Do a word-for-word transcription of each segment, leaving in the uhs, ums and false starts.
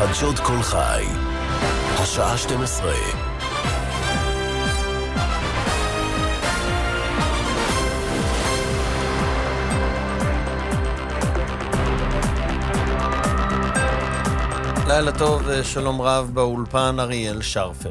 חדשות כל חי, השעה שתים עשרה. לילה טוב ושלום רב, באולפן אריאל שרפר.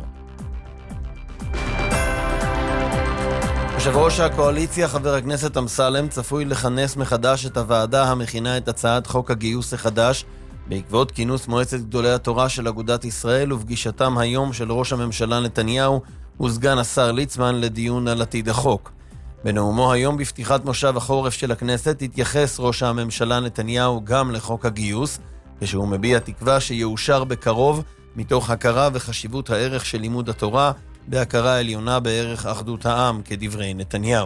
יושב ראש הקואליציה חבר הכנסת אמסלם צפוי לכנס מחדש את הוועדה המכינה את הצעת חוק הגיוס החדש בעקבות כינוס מועצת גדולי התורה של אגודת ישראל ופגישתם היום של ראש הממשלה נתניהו וסגן השר ליצמן לדיון על עתיד החוק. בנאומו היום בפתיחת מושב החורף של הכנסת התייחס ראש הממשלה נתניהו גם לחוק הגיוס, כשהוא מביע תקווה שיאושר בקרוב מתוך הכרה וחשיבות הערך של לימוד התורה בהכרה עליונה בערך אחדות העם, כדברי נתניהו.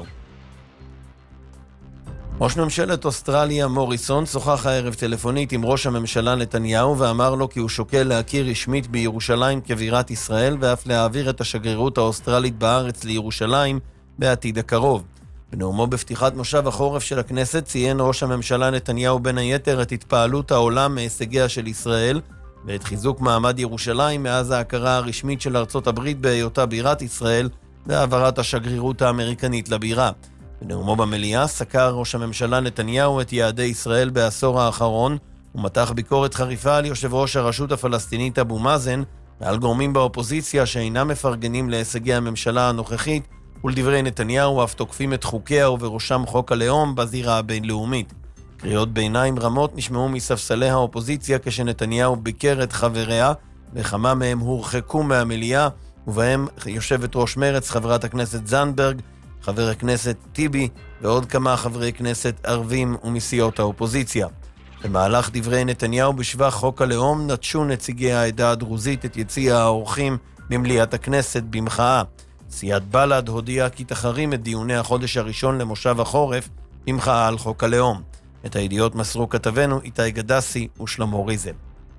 ראש ממשלת אוסטרליה מוריסון שוחח הערב טלפונית עם ראש הממשלה נתניהו ואמר לו כי הוא שוקל להכיר רשמית בירושלים כבירת ישראל ואף להעביר את השגרירות האוסטרלית בארץ לירושלים בעתיד הקרוב. בנאומו בפתיחת מושב החורף של הכנסת ציין ראש הממשלה נתניהו בין היתר את התפעלות העולם מהישגיה של ישראל ואת חיזוק מעמד ירושלים מאז ההכרה הרשמית של ארצות הברית בהיותה בירת ישראל והעברת השגרירות האמריקנית לבירה. בנאומו במליאה סקר ראש הממשלה נתניהו את יעדי ישראל בעשור האחרון ומתח ביקורת חריפה על יושב ראש הרשות הפלסטינית אבו מאזן ועל גורמים באופוזיציה שאינם מפרגנים להישגי הממשלה הנוכחית, ולדברי נתניהו אף תוקפים את חוקיה ובראשם חוק הלאום בזירה הבינלאומית. קריאות ביניים רמות נשמעו מספסלי האופוזיציה כשנתניהו ביקר את חבריה, וכמה מהם הורחקו מהמליאה, ובהם יושבת ראש מרץ חברת הכנסת זנדברג, חבר הכנסת טיבי ועוד כמה חברי כנסת ערבים ומסיעות האופוזיציה. במהלך דברי נתניהו בשבח חוק הלאום נטשו נציגי העדה הדרוזית את יציע האורחים במליאת הכנסת במחאה. סיעת בל"ד הודיעה כי תחרים את דיוני החודש הראשון למושב החורף במחאה על חוק הלאום. את הידיעות מסרו כתבנו איתי גדסי ושלמה ריזל.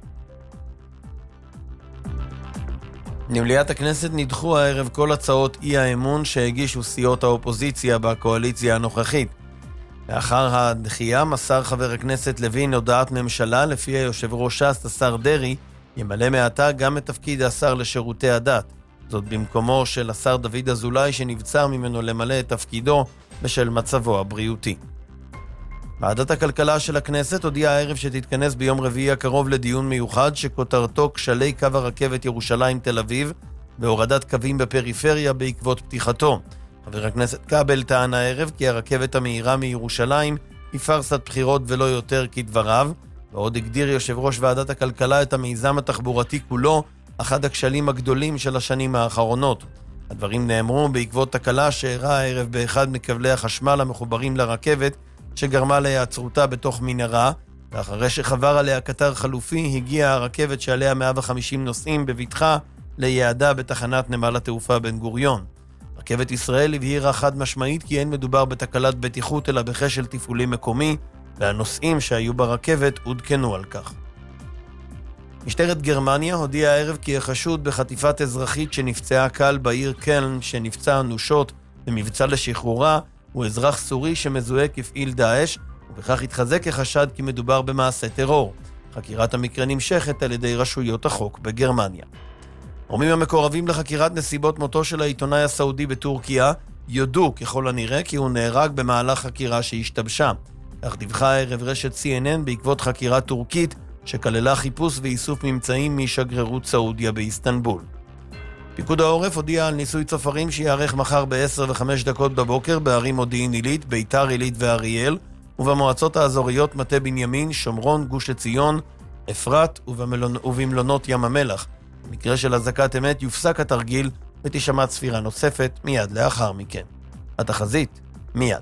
במליאת הכנסת נדחו הערב כל הצעות אי האמון שהגישו סיעות האופוזיציה בקואליציה הנוכחית. לאחר הדחייה מסר חבר הכנסת לוין הודעת ממשלה לפי היושב ראש ש"ס השר דרעי ימלא מעתה גם את תפקיד השר לשירותי הדת. זאת במקומו של השר דוד אזולאי שנבצר ממנו למלא את תפקידו בשל מצבו הבריאותי. ועדת הכלכלה של הכנסת הודיעה הערב שתתכנס ביום רביעי הקרוב לדיון מיוחד שכותרתו כשלי קו הרכבת ירושלים תל אביב והורדת קווים בפריפריה בעקבות פתיחתו. חבר הכנסת קבל טען הערב כי הרכבת המהירה מירושלים היא פרסת בחירות ולא יותר כדבריו, ועוד הגדיר יושב ראש ועדת הכלכלה את המיזם התחבורתי כולו אחד הכשלים הגדולים של השנים האחרונות. הדברים נאמרו בעקבות תקלה שאירעה הערב באחד מקבלי החשמל המחוברים לרכבת שגרמה להיעצרותה בתוך מנהרה, ואחרי שחבר עליה קטר חלופי הגיעה הרכבת שעליה מאה וחמישים נוסעים בבטחה ליעדה בתחנת נמל התעופה בן גוריון. רכבת ישראל הבהירה חד משמעית כי אין מדובר בתקלת בטיחות אלא בכשל תפעולי מקומי, והנוסעים שהיו ברכבת עודכנו על כך. משטרת גרמניה הודיעה הערב כי החשוד בחטיפת אזרחית שנפצעה קל בעיר קלן שנפצע אנושות במבצע לשחרורה הוא אזרח סורי שמזוהה כפעיל דאעש, ובכך התחזק החשד כי מדובר במעשה טרור. חקירת המקרה נמשכת על ידי רשויות החוק בגרמניה. גורמים המקורבים לחקירת נסיבות מותו של העיתונאי הסעודי בטורקיה יודו ככל הנראה כי הוא נהרג במהלך חקירה שהשתבשה. כך דיווחה הערב רשת סי אן אן בעקבות חקירה טורקית שכללה חיפוש ואיסוף ממצאים משגרירות סעודיה באיסטנבול. פיקוד העורף הודיע על ניסוי צופרים שיערך מחר ב-עשר וחמש דקות בבוקר בערים מודיעין עילית, ביתר עילית ואריאל, ובמועצות האזוריות מטה בנימין, שומרון, גוש עציון, אפרת ובמלונ... ובמלונות ים המלח. במקרה של אזעקת אמת יופסק התרגיל ותשמע צפירה נוספת מיד לאחר מכן. התחזית מיד.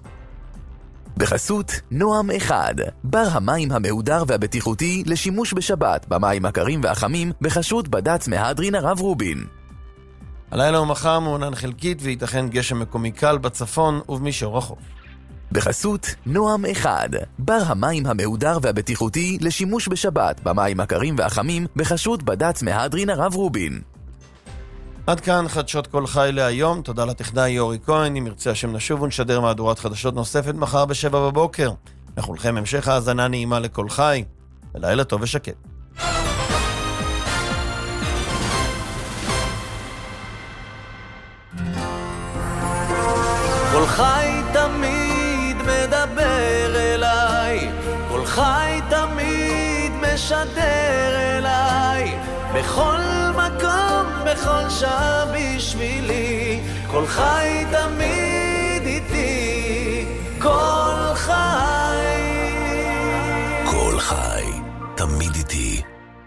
בחסות נועם אחד, בר המים המהודר והבטיחותי לשימוש בשבת במים הקרים והחמים בחשות בד"ץ מהדרין הרב רובין. הלילה ומחר מעונן חלקית וייתכן גשם מקומי קל בצפון ובמישור החוף. בחסות נועם אחד, בר המים המהודר והבטיחותי לשימוש בשבת במים הקרים והחמים בחשות בד"ץ מהדרין הרב רובין. עד כאן חדשות כל חי להיום. תודה לטכנאי יורי כהן. אם ירצה השם נשוב ונשדר מהדורת חדשות נוספת מחר בשבע בבוקר. לכולכם המשך האזנה נעימה לכל חי ולילה טוב ושקט. חי תמיד מדבר אליי, כל חי תמיד משדר אליי, בכל מקום, בכל שעה בשבילי, כל חי תמיד איתי, כל חי. כל חי תמיד איתי.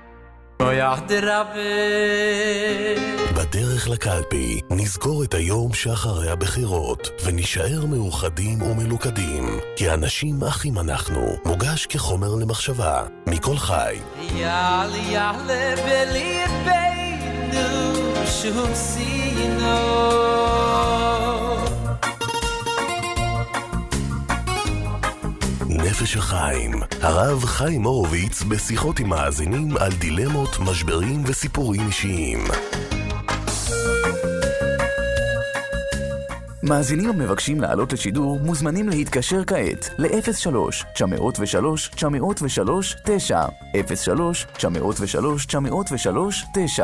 בדרך לקלפי נזכור את היום שאחרי הבחירות ונשאר מאוחדים ומלוכדים, כי האנשים אחים אנחנו, מוגש כחומר למחשבה מכל חי. יאללה יאללה בליבנו שום סינו, נפש החיים, הרב חיים הורוביץ בשיחות עם מאזינים על דילמות, משברים וסיפורים אישיים. מאזינים המבקשים לעלות לשידור מוזמנים להתקשר כעת ל-אפס שלוש תשע אפס שלוש תשע אפס שלוש תשע אפס שלוש תשע אפס שלוש תשע אפס שלוש תשע.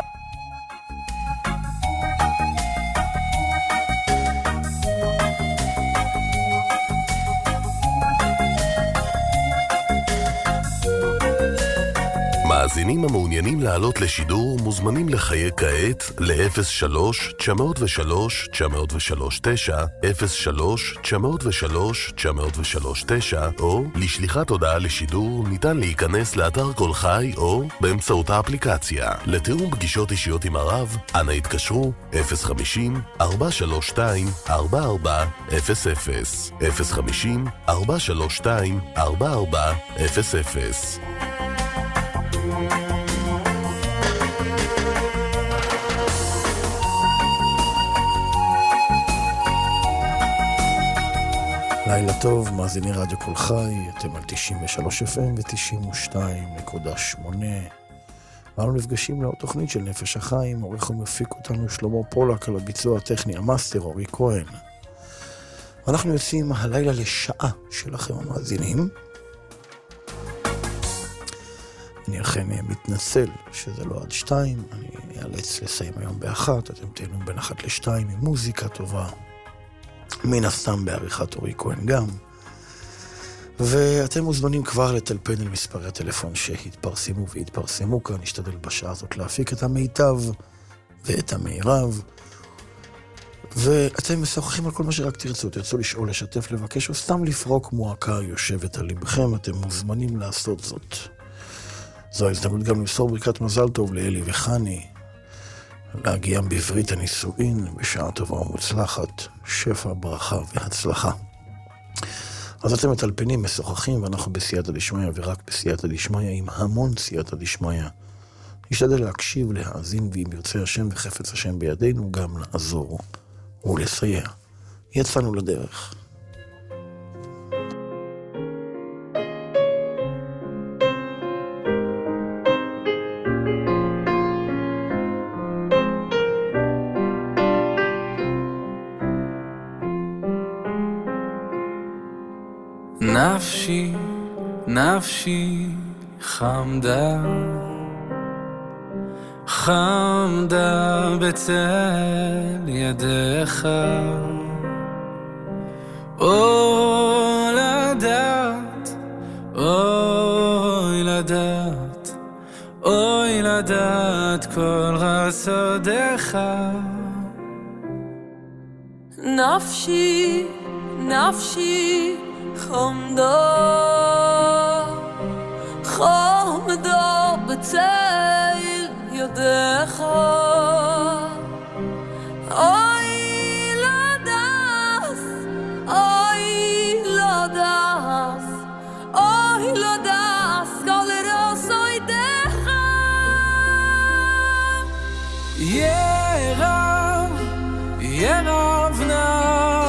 מאזינים המעוניינים לעלות לשידור מוזמנים לחייג כעת ל-אפס שלוש תשע אפס שלוש תשע אפס שלוש תשע, אפס שלוש תשע אפס שלוש תשע אפס שלוש תשע, או לשליחת הודעה לשידור ניתן להיכנס לאתר כל חי או באמצעות האפליקציה. לתיאום פגישות אישיות עם הרב, אנא התקשרו אפס חמישים ארבע שלוש שתיים ארבע ארבע אפס אפס, אפס חמישים ארבע שלוש שתיים ארבע ארבע אפס אפס. לילה טוב, מאזיני רדיו כל חי, אתם על תשעים ושלוש אף אם ו-תשעים ושתיים נקודה שמונה. אנו נפגשים לעוד תוכנית של נפש החיים, עורך ומפיק אותנו שלמה פולק, על הביצוע הטכני המאסטר אורי כהן. אנחנו יוצאים הלילה לשעה שלכם המאזינים. אני אכן מתנצל שזה לא עד שתיים, אני אאלץ לסיים היום באחת, אתם תהנו בין אחת לשתיים עם מוזיקה טובה. מן הסתם בעריכת אורי כהן גם, ואתם מוזמנים כבר לטלפן אל מספרי הטלפון שהתפרסמו והתפרסמו כאן. נשתדל בשעה הזאת להפיק את המיטב ואת המירב, ואתם משוחחים על כל מה שרק תרצו, תרצו לשאול, לשתף, לבקש או סתם לפרוק מועקה יושבת על לבכם, אתם מוזמנים לעשות זאת. זו ההזדמנות גם למסור ברכת מזל טוב לאלי וחני, להגיעם בברית הנישואין בשעה טובה ומוצלחת, שפע, ברכה והצלחה. אז אתם מטלפנים, משוחחים, ואנחנו בסייעתא דשמיא, ורק בסייעתא דשמיא, עם המון סייעתא דשמיא. נשתדל להקשיב, להאזין, ואם ירצה השם וחפץ השם בידינו, גם לעזור ולסייע. יצאנו לדרך. נפשי, נפשי חמדה, חמדה בצל ידיך, אוי לדעת, אוי לדעת, אוי לדעת כל רסודיך. נפשי, נפשי חמדה, חמדה בצל ידיך, אוי לדעת, אוי לדעת, אוי לדעת כל רסוידיך. ירב, ירב נא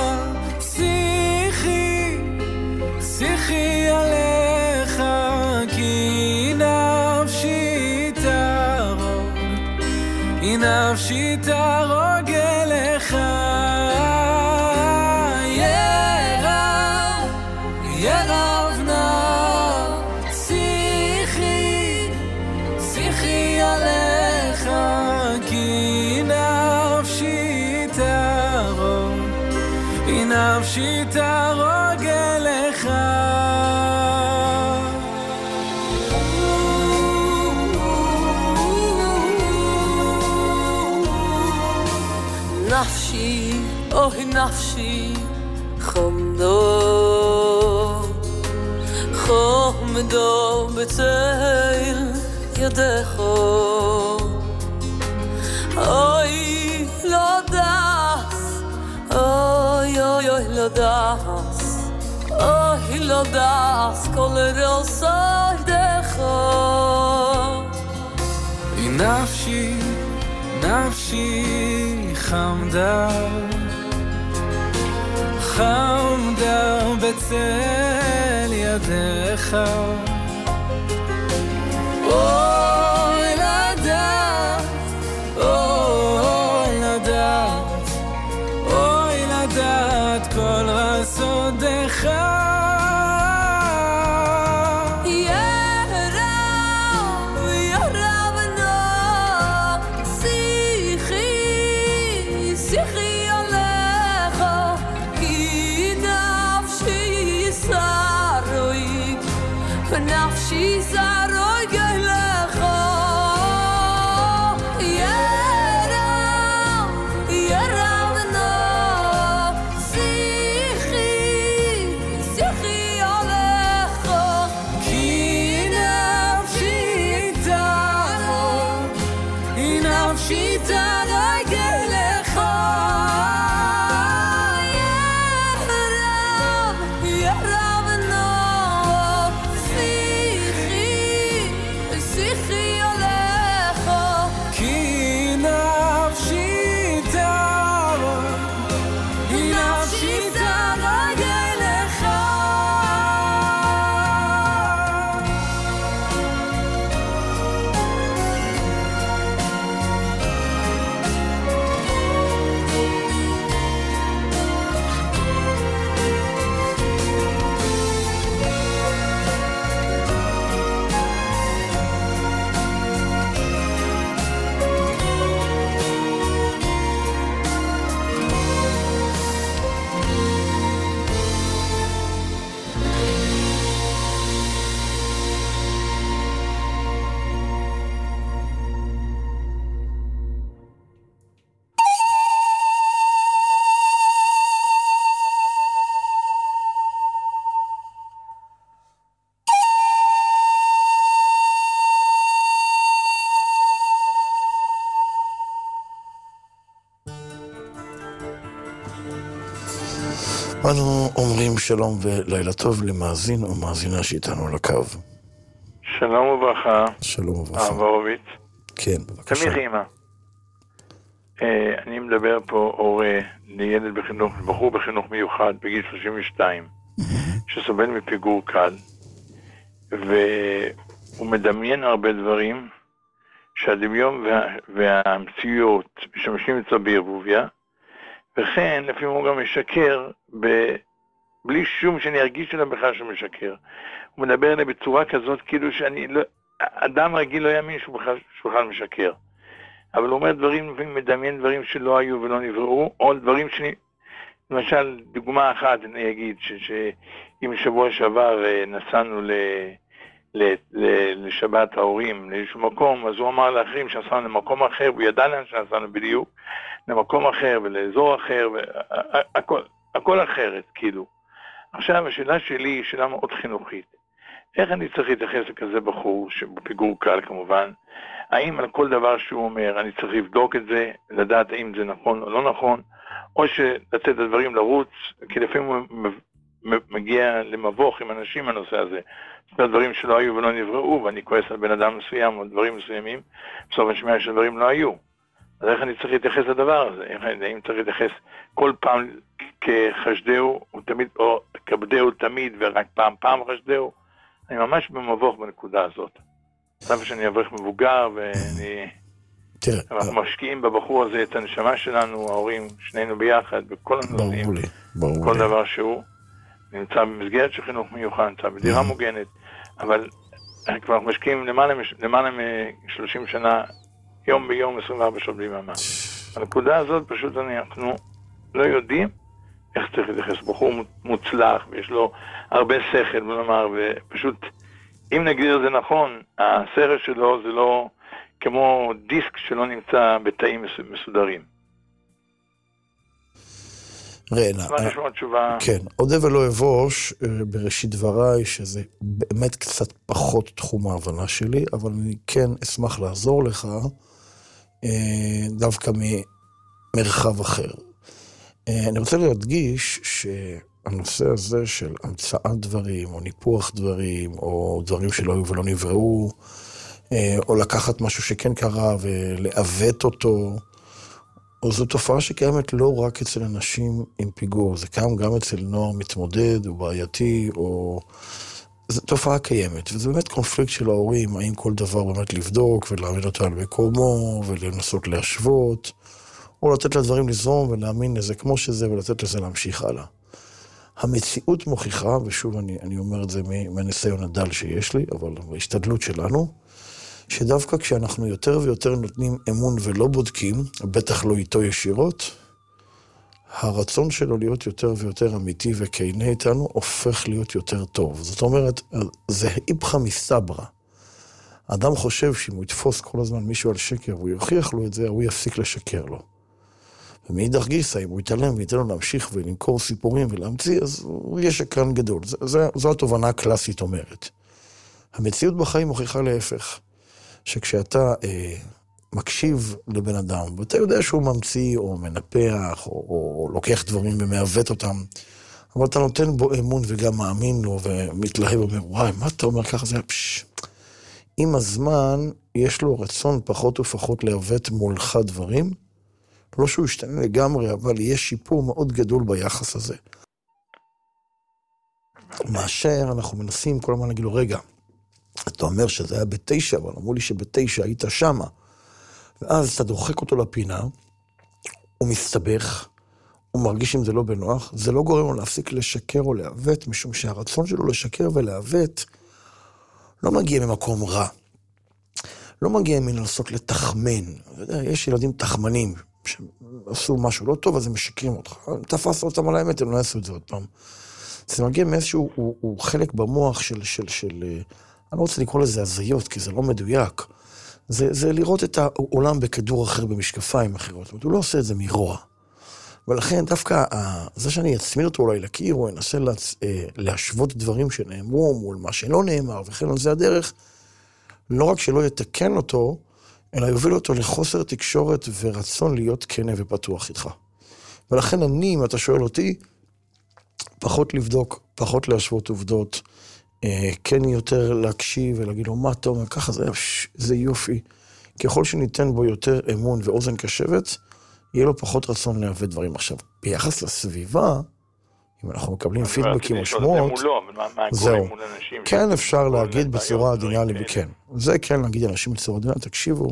שיחי, שיחי עליך, כי נפשי תרוג, כי נפשי תרוג אליך. ירב, ירב נא שיחי, שיחי עליך, כי נפשי תרוג, כי נפשי אוי נפשי חמדו חמדו בצל ידך אוי לא דס אוי אוי אוי לא דס אוי לא דס כל רוסי דך נפשי נפשי חמדה חמדה בצל ידך אוי לדעת אוי לדעת אוי לדעת כל רסודך נפשי זרוי גלך ירם ירם נו שיחי שיחי עליך כי נפשי תרוי נפשי תרוי גלך אנו אומרים שלום ולילה טוב למאזין או מאזינה שאיתנו על הקו. שלום וברכה. שלום וברכה. הרב הורוביץ. כן, בבקשה. תמיר אימא. אני מדבר פה הורה לילד בחינוך, בחור בחינוך מיוחד בגיל שלושים ושתיים, שסובל מפיגור קל, והוא מדמיין הרבה דברים שהדמיון וה, והמציאות משמשים אצלו בערבוביה, וכן לפעמים הוא גם משקר ב... בלי שום שאני ארגיש עליו בכלל שהוא משקר. הוא מדבר עליי בצורה כזאת כאילו שאני לא... אדם רגיל לא יאמין שהוא בכלל, שהוא בכלל משקר. אבל הוא אומר דברים, לפעמים מדמיין דברים שלא היו ולא נבראו, או דברים שאני... למשל, דוגמה אחת אני אגיד, שאם שבוע שעבר נסענו ל... לשבת ההורים, לאיזשהו מקום, אז הוא אמר לאחרים שנסענו למקום אחר, הוא ידע לאן שנסענו בדיוק, למקום אחר ולאזור אחר, הכל, הכל אחרת, כאילו. עכשיו, השאלה שלי היא שאלה מאוד חינוכית. איך אני צריך להתייחס לכזה בחור, שבפיגור קל כמובן, האם על כל דבר שהוא אומר, אני צריך לבדוק את זה, לדעת האם זה נכון או לא נכון, או שלתת את הדברים לרוץ, כי לפעמים הוא מגיע למבוך עם אנשים הנושא הזה. זאת אומרת, דברים שלא היו ולא נבראו, ואני כועס על בן אדם מסוים, או דברים מסוימים, בסוף השמיעה שדברים לא היו. אז איך אני צריך להתייחס לדבר הזה? האם צריך להתייחס כל פעם כחשדהו, או כבדהו תמיד, ורק פעם פעם חשדהו? אני ממש במבוך בנקודה הזאת. למה שאני אברך מבוגר, ואני... תראה, אנחנו משקיעים בבחור הזה את הנשמה שלנו, ההורים, שנינו ביחד, בכל הנושאים. ברור לי, ברור לי. כל דבר שהוא נמצא במסגרת של חינוך מיוחד, נמצא בדירה מוגנת, אבל כבר משקיעים למעלה מ-שלושים שנה, יום ביום, עשרים וארבע שעות ביממה. הנקודה הזאת פשוט אנחנו לא יודעים איך צריך להתייחס. בחור מוצלח, ויש לו הרבה שכל, בוא נאמר, ופשוט, אם נגדיר זה נכון, השכל שלו זה לא כמו דיסק שלא נמצא בתאים מסודרים. ראינה. כבר נשמע תשובה. כן, אודה ולא אבוש בראשית דבריי, שזה באמת קצת פחות תחום ההבנה שלי, אבל אני כן אשמח לעזור לך דווקא ממרחב אחר. אני רוצה להדגיש שהנושא הזה של המצאת דברים, או ניפוח דברים, או דברים שלא היו ולא נבראו, או לקחת משהו שכן קרה ולעוות אותו, או זו תופעה שקיימת לא רק אצל אנשים עם פיגור, זה קיים גם אצל נוער מתמודד או בעייתי, או... זו תופעה קיימת, וזה באמת קונפליקט של ההורים, האם כל דבר באמת לבדוק ולהעמיד אותו על מקומו, ולנסות להשוות, או לתת לדברים לזרום ולהאמין לזה כמו שזה, ולתת לזה להמשיך הלאה. המציאות מוכיחה, ושוב אני, אני אומר את זה מהניסיון הדל שיש לי, אבל בהשתדלות שלנו, שדווקא כשאנחנו יותר ויותר נותנים אמון ולא בודקים, בטח לא איתו ישירות, הרצון שלו להיות יותר ויותר אמיתי וכנה איתנו, הופך להיות יותר טוב. זאת אומרת, זה איפכא מסתברא. האדם חושב שאם הוא יתפוס כל הזמן מישהו על שקר, והוא יוכיח לו את זה, הוא יפסיק לשקר לו. ומאידך גיסא, אם הוא יתעלם וייתן לו להמשיך ולמכור סיפורים ולהמציא, אז הוא יהיה שקרן גדול. זו, זו, זו התובנה הקלאסית אומרת. המציאות בחיים מוכיחה להפך. שכשאתה אה, מקשיב לבן אדם, ואתה יודע שהוא ממציא או מנפח, או, או, או לוקח דברים ומעוות אותם, אבל אתה נותן בו אמון וגם מאמין לו, ומתלהב ואומר, וואי, מה אתה אומר ככה? זה פש... עם הזמן, יש לו רצון פחות ופחות לעוות מולך דברים, לא שהוא ישתנה לגמרי, אבל יש שיפור מאוד גדול ביחס הזה. מאשר אנחנו מנסים כל הזמן להגיד לו, רגע, אתה אומר שזה היה בתשע, אבל אמרו לי שבתשע היית שמה. ואז אתה דוחק אותו לפינה, הוא מסתבך, הוא מרגיש אם זה לא בנוח, זה לא גורם לו להפסיק לשקר או לעוות, משום שהרצון שלו לשקר ולעוות לא מגיע ממקום רע. לא מגיע מלנסות לתחמן. יש ילדים תחמנים שעשו משהו לא טוב, אז הם משקרים אותך. תפסת אותם על האמת, הם לא יעשו את זה עוד פעם. זה מגיע מאיזשהו, הוא, הוא חלק במוח של... של, של אני לא רוצה לקרוא לזה הזיות, כי זה לא מדויק. זה, זה לראות את העולם בכדור אחר במשקפיים אחרות. הוא לא עושה את זה מרוע. ולכן דווקא זה שאני אצמיד אותו אולי לקיר, או אנסה להצ... להשוות דברים שנאמרו מול מה שלא נאמר, וכן על זה הדרך, לא רק שלא יתקן אותו, אלא יוביל אותו לחוסר תקשורת ורצון להיות כנה ופתוח איתך. ולכן אני, אם אתה שואל אותי, פחות לבדוק, פחות להשוות עובדות, כן יותר להקשיב ולהגיד לו, מה אתה אומר, ככה זה, זה יופי. ככל שניתן בו יותר אמון ואוזן קשבת, יהיה לו פחות רצון להביא דברים. עכשיו, ביחס לסביבה, אם אנחנו מקבלים פידבקים או שמועות, זהו. כן אפשר להגיד בצורה עדינה, כן. זה כן להגיד לאנשים בצורה עדינה, תקשיבו,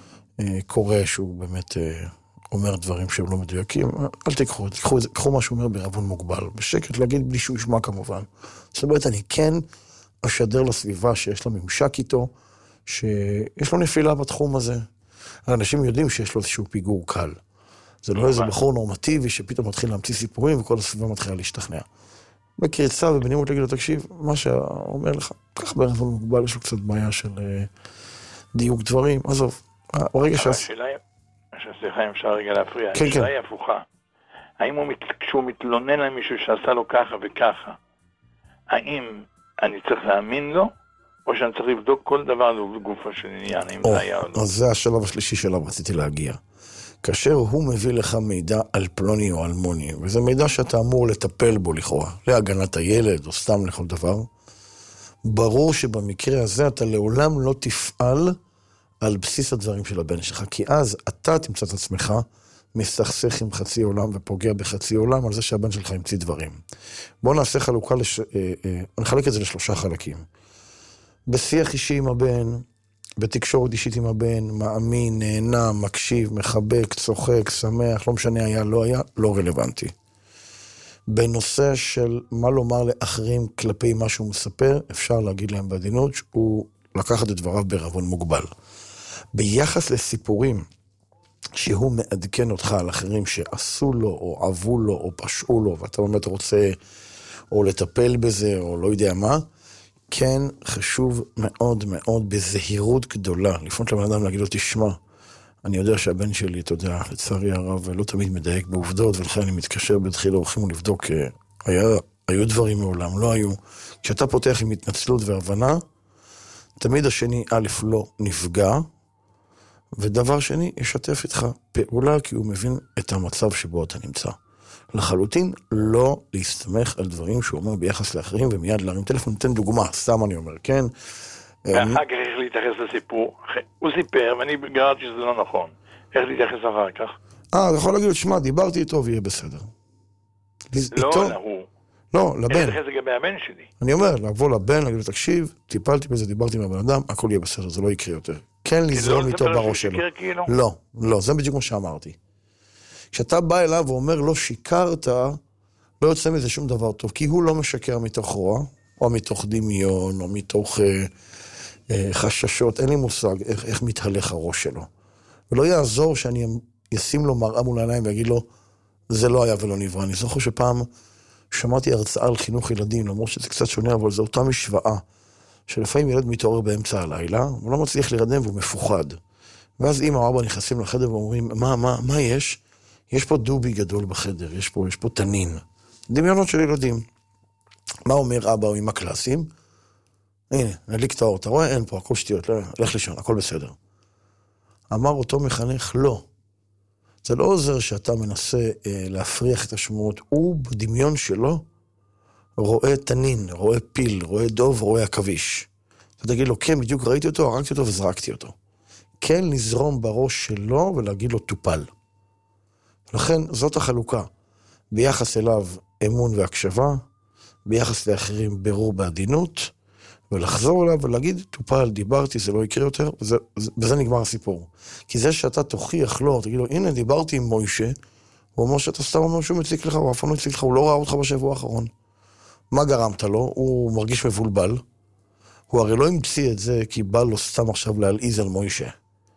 קורא שהוא באמת אומר דברים שהם לא מדויקים, אל תיקחו, תיקחו מה שהוא אומר בערבון מוגבל, בשקט להגיד בלי שהוא ישמע כמובן. זאת אומרת, אני כן אשדר לסביבה שיש לה ממשק איתו, שיש לו נפילה בתחום הזה. האנשים יודעים שיש לו איזשהו פיגור קל. זה לא איזה בחור נורמטיבי שפתאום מתחיל להמציא סיפורים וכל הסביבה מתחילה להשתכנע. בקריצה ובנימות להגיד לו, תקשיב, מה שאומר לך, כך בערבון מוגבל יש לו קצת בעיה של דיוק דברים, עזוב. הרגע שעש... השאלה היא, סליחה אם אפשר רגע להפריע, השאלה היא הפוכה. האם כשהוא מתלונן על מישהו שעשה לו ככה וככה, האם אני צריך להאמין לו, או שאני צריך לבדוק כל דבר לגופו של עניין, אם זה היה או לא? אז זה השלב השלישי שלו רציתי להגיע. כאשר הוא מביא לך מידע על פלוני או אלמוני, וזה מידע שאתה אמור לטפל בו לכאורה, להגנת הילד או סתם לכל דבר, ברור שבמקרה הזה אתה לעולם לא תפעל על בסיס הדברים של הבן שלך, כי אז אתה תמצא את עצמך מסכסך עם חצי עולם ופוגע בחצי עולם על זה שהבן שלך ימציא דברים. בואו נעשה חלוקה, לש... נחלק את זה לשלושה חלקים. בשיח אישי עם הבן, בתקשורת אישית עם הבן, מאמין, נהנה, מקשיב, מחבק, צוחק, שמח, לא משנה היה, לא היה, לא רלוונטי. בנושא של מה לומר לאחרים כלפי מה שהוא מספר, אפשר להגיד להם בעדינות שהוא לקחת את דבריו בערבון מוגבל. ביחס לסיפורים שהוא מעדכן אותך על אחרים שעשו לו או עבו לו או פשעו לו, ואתה באמת רוצה או לטפל בזה או לא יודע מה, כן חשוב מאוד מאוד בזהירות גדולה, לפנות לבן אדם להגיד לו, תשמע, אני יודע שהבן שלי, אתה יודע, לצערי הרב, לא תמיד מדייק בעובדות, ולכן אני מתקשר בדחיל האורחים ולבדוק, היה, היו דברים מעולם, לא היו. כשאתה פותח עם התנצלות והבנה, תמיד השני א' לא נפגע, ודבר שני, ישתף איתך פעולה, כי הוא מבין את המצב שבו אתה נמצא. לחלוטין לא להסתמך על דברים שהוא אומר ביחס לאחרים, ומיד להרים טלפון, נותן דוגמה, סתם אני אומר, כן? ואחר כך איך להתייחס לסיפור, הוא סיפר, ואני גרדתי שזה לא נכון. איך להתייחס אחר כך? אה, אתה יכול להגיד לו, שמע, דיברתי איתו ויהיה בסדר. לא, להוא. לא, לבן. איך להתייחס לגבי הבן שלי? אני אומר, לבוא לבן, להגיד לו, תקשיב, טיפלתי בזה, דיברתי עם הבן אדם, הכל יהיה בסדר, זה לא יקרה יותר. כן לזרום איתו בראש שלו. לא, לא, זה בדיוק מה שאמרתי. כשאתה בא אליו ואומר, לא שיקרת, לא יוצא מזה שום דבר טוב, כי הוא לא משקר מתוך רוע, או מתוך דמיון, או מתוך אה, אה, חששות, אין לי מושג איך, איך מתהלך הראש שלו. ולא יעזור שאני אשים לו מראה מול העיניים ויגיד לו, זה לא היה ולא נברא. אני זוכר שפעם שמעתי הרצאה על חינוך ילדים, למרות שזה קצת שונה, אבל זו אותה משוואה, שלפעמים ילד מתעורר באמצע הלילה, הוא לא מצליח להירדם והוא מפוחד. ואז אמא או אבא נכנסים לחדר ואומרים, מה, מה, מה יש? יש פה דובי גדול בחדר, יש פה, יש פה תנין. דמיונות של ילדים. מה אומר אבא או אמא קלאסיים? הנה, נדליק את האור, אתה רואה? אין פה, הכל שטויות, לא, לך לישון, הכל בסדר. אמר אותו מחנך, לא. זה לא עוזר שאתה מנסה אה, להפריח את השמועות, הוא בדמיון שלו רואה תנין, רואה פיל, רואה דוב, רואה עכביש. אתה תגיד לו, כן, בדיוק ראיתי אותו, הרגתי אותו וזרקתי אותו. כן לזרום בראש שלו ולהגיד לו, טופל. לכן זאת החלוקה. ביחס אליו אמון והקשבה, ביחס לאחרים ברור בעדינות, ולחזור אליו ולהגיד, טופל, דיברתי, זה לא יקרה יותר, וזה, וזה נגמר הסיפור. כי זה שאתה תוכיח לו, תגיד לו, הנה, דיברתי עם מוישה, הוא אומר שאתה סתם אומר שהוא מציק לך, הוא אף פעם לא מציק לך, הוא לא ראה אותך בשבוע האחרון. מה גרמת לו? הוא מרגיש מבולבל. הוא הרי לא המציא את זה, כי בא לו סתם עכשיו להלעיז על מוישה.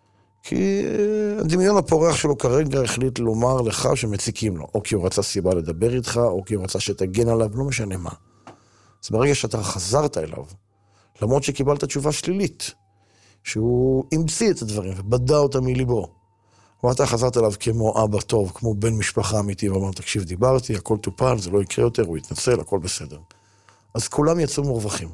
כי הדמיון הפורח שלו כרגע החליט לומר לך שמציקים לו, או כי הוא רצה סיבה לדבר איתך, או כי הוא רצה שתגן עליו, לא משנה מה. אז ברגע שאתה חזרת אליו, למרות שקיבלת תשובה שלילית, שהוא המציא את הדברים ובדע אותם מליבו, ואתה חזרת אליו כמו אבא טוב, כמו בן משפחה אמיתי, ואמר, תקשיב, דיברתי, הכל טופל, זה לא יקרה יותר, הוא יתנצל, הכל בסדר. אז כולם יצאו מרווחים.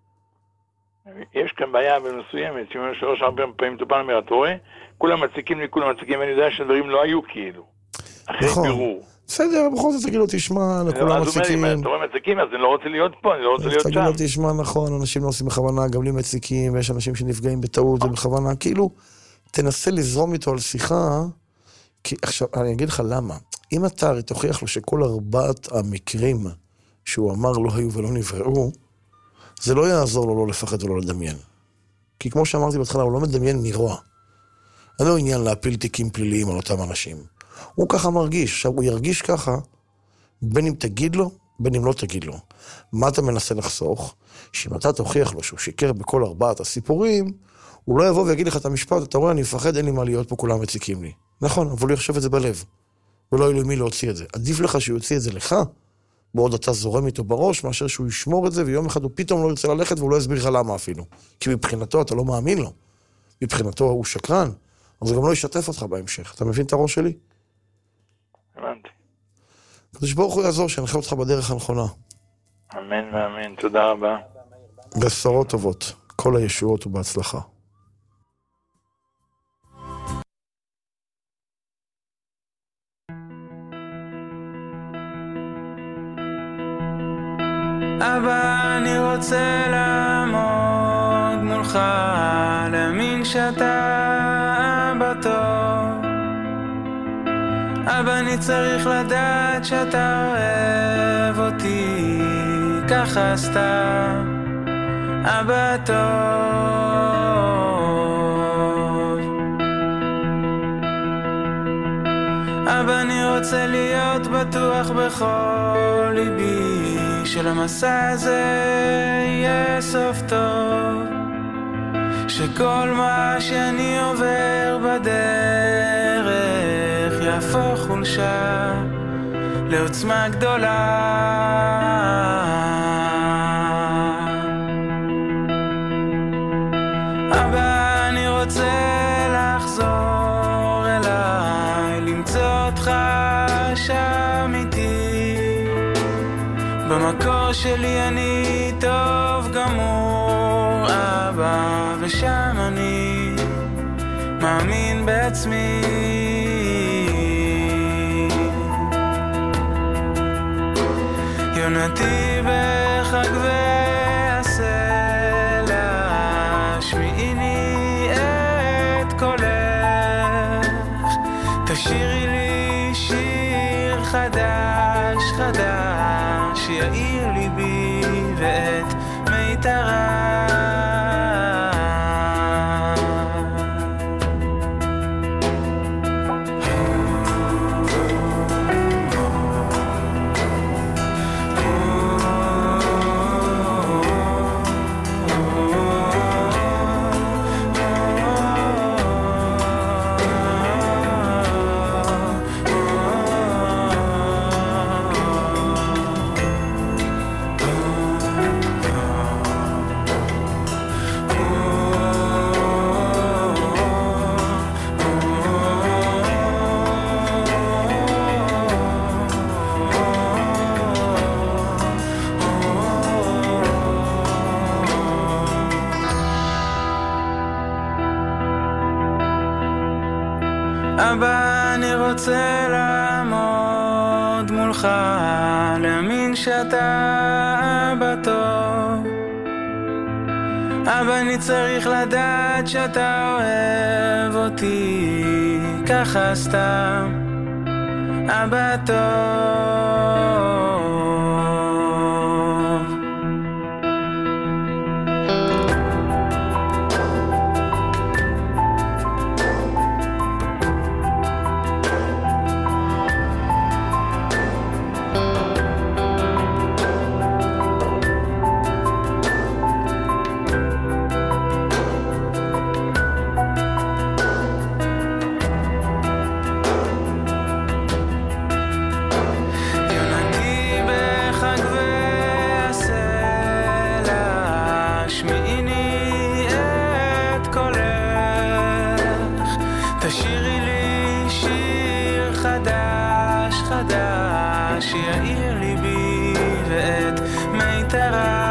יש כאן בעיה מסוימת, שאומר שלוש הרבה פעמים טופל אומר, אתה רואה? כולם מציקים לי, כולם מציקים, ואני יודע שהדברים לא היו כאילו. אחרי בירור. בסדר, בכל זאת תגיד לו, תשמע, כולם מציקים. אתה רואה מציקים, אז אני לא רוצה להיות פה, אני לא רוצה להיות שם. תגיד לו, תשמע, נכון, אנשים לא עושים בכוונה, גם לי מציקים, ויש אנשים שנפגעים בטעות ובכוונה, כאילו, תנסה לזרום איתו על שיחה, כי עכשיו, אני אגיד לך למה. אם אתה הרי תוכיח לו שכל ארבעת המקרים שהוא אמר לא היו ולא נבראו, זה לא יעזור לו לא לפחד ולא לדמיין. כי כמו שאמרתי בהתחלה, הוא לא מדמיין מרוע. אין לו עניין להפיל תיקים פליליים על אותם אנשים. הוא ככה מרגיש. עכשיו, הוא ירגיש ככה, בין אם תגיד לו, בין אם לא תגיד לו. מה אתה מנסה לחסוך? שאם אתה תוכיח לו שהוא שיקר בכל ארבעת הסיפורים, הוא לא יבוא ויגיד לך את המשפט, אתה רואה, אני מפחד, אין לי מה להיות פה, כולם מציקים לי. נכון, אבל הוא יחשב את זה בלב. ולא יהיה לו מי להוציא את זה. עדיף לך שהוא יוציא את זה לך, בעוד אתה זורם איתו בראש, מאשר שהוא ישמור את זה, ויום אחד הוא פתאום לא ירצה ללכת, והוא לא יסביר לך למה אפילו. כי מבחינתו אתה לא מאמין לו. מבחינתו הוא שקרן, אז הוא גם לא ישתף אותך בהמשך. אתה מבין את הראש שלי? הבנתי. קדוש ברוך הוא יעזור, שנלכה אותך בדרך הנכונה. אמן ואמן, תודה רבה. בשורות טובות, כל הישועות ובהצלחה. אבא, אני רוצה לעמוד מולך, להאמין שאתה אבא טוב. אבא, אני צריך לדעת שאתה אוהב אותי ככה סתם, אבא טוב. אבא, אני רוצה להיות בטוח בכל ליבי שלמסע הזה יהיה סוף טוב, שכל מה שאני עובר בדרך יהפוך חולשה לעוצמה גדולה. אבא, אני רוצה לחזור שלי אני טוב גמור, אבא, ושם אני מאמין בעצמי. יונתי בחג והסלע, שמיעיני את קולך, תשירי לי שיר חדש חדש, יאיר ליבי ואת מיתרה. אבא, אני רוצה לעמוד מולך, להאמין שאתה אבא טוב. אבא, אני צריך לדעת שאתה אוהב אותי ככה סתם, אבא טוב. שיעיר ליבי ואת מיתרה.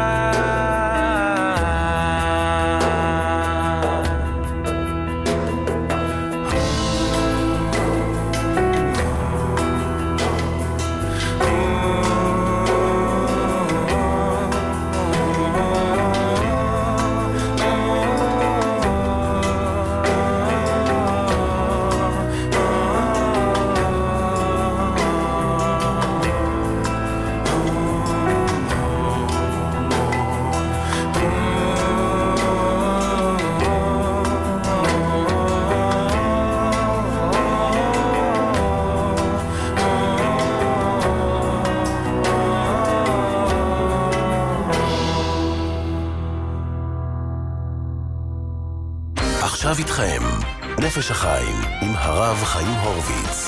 עכשיו איתכם, נפש החיים עם הרב חיים הורוביץ.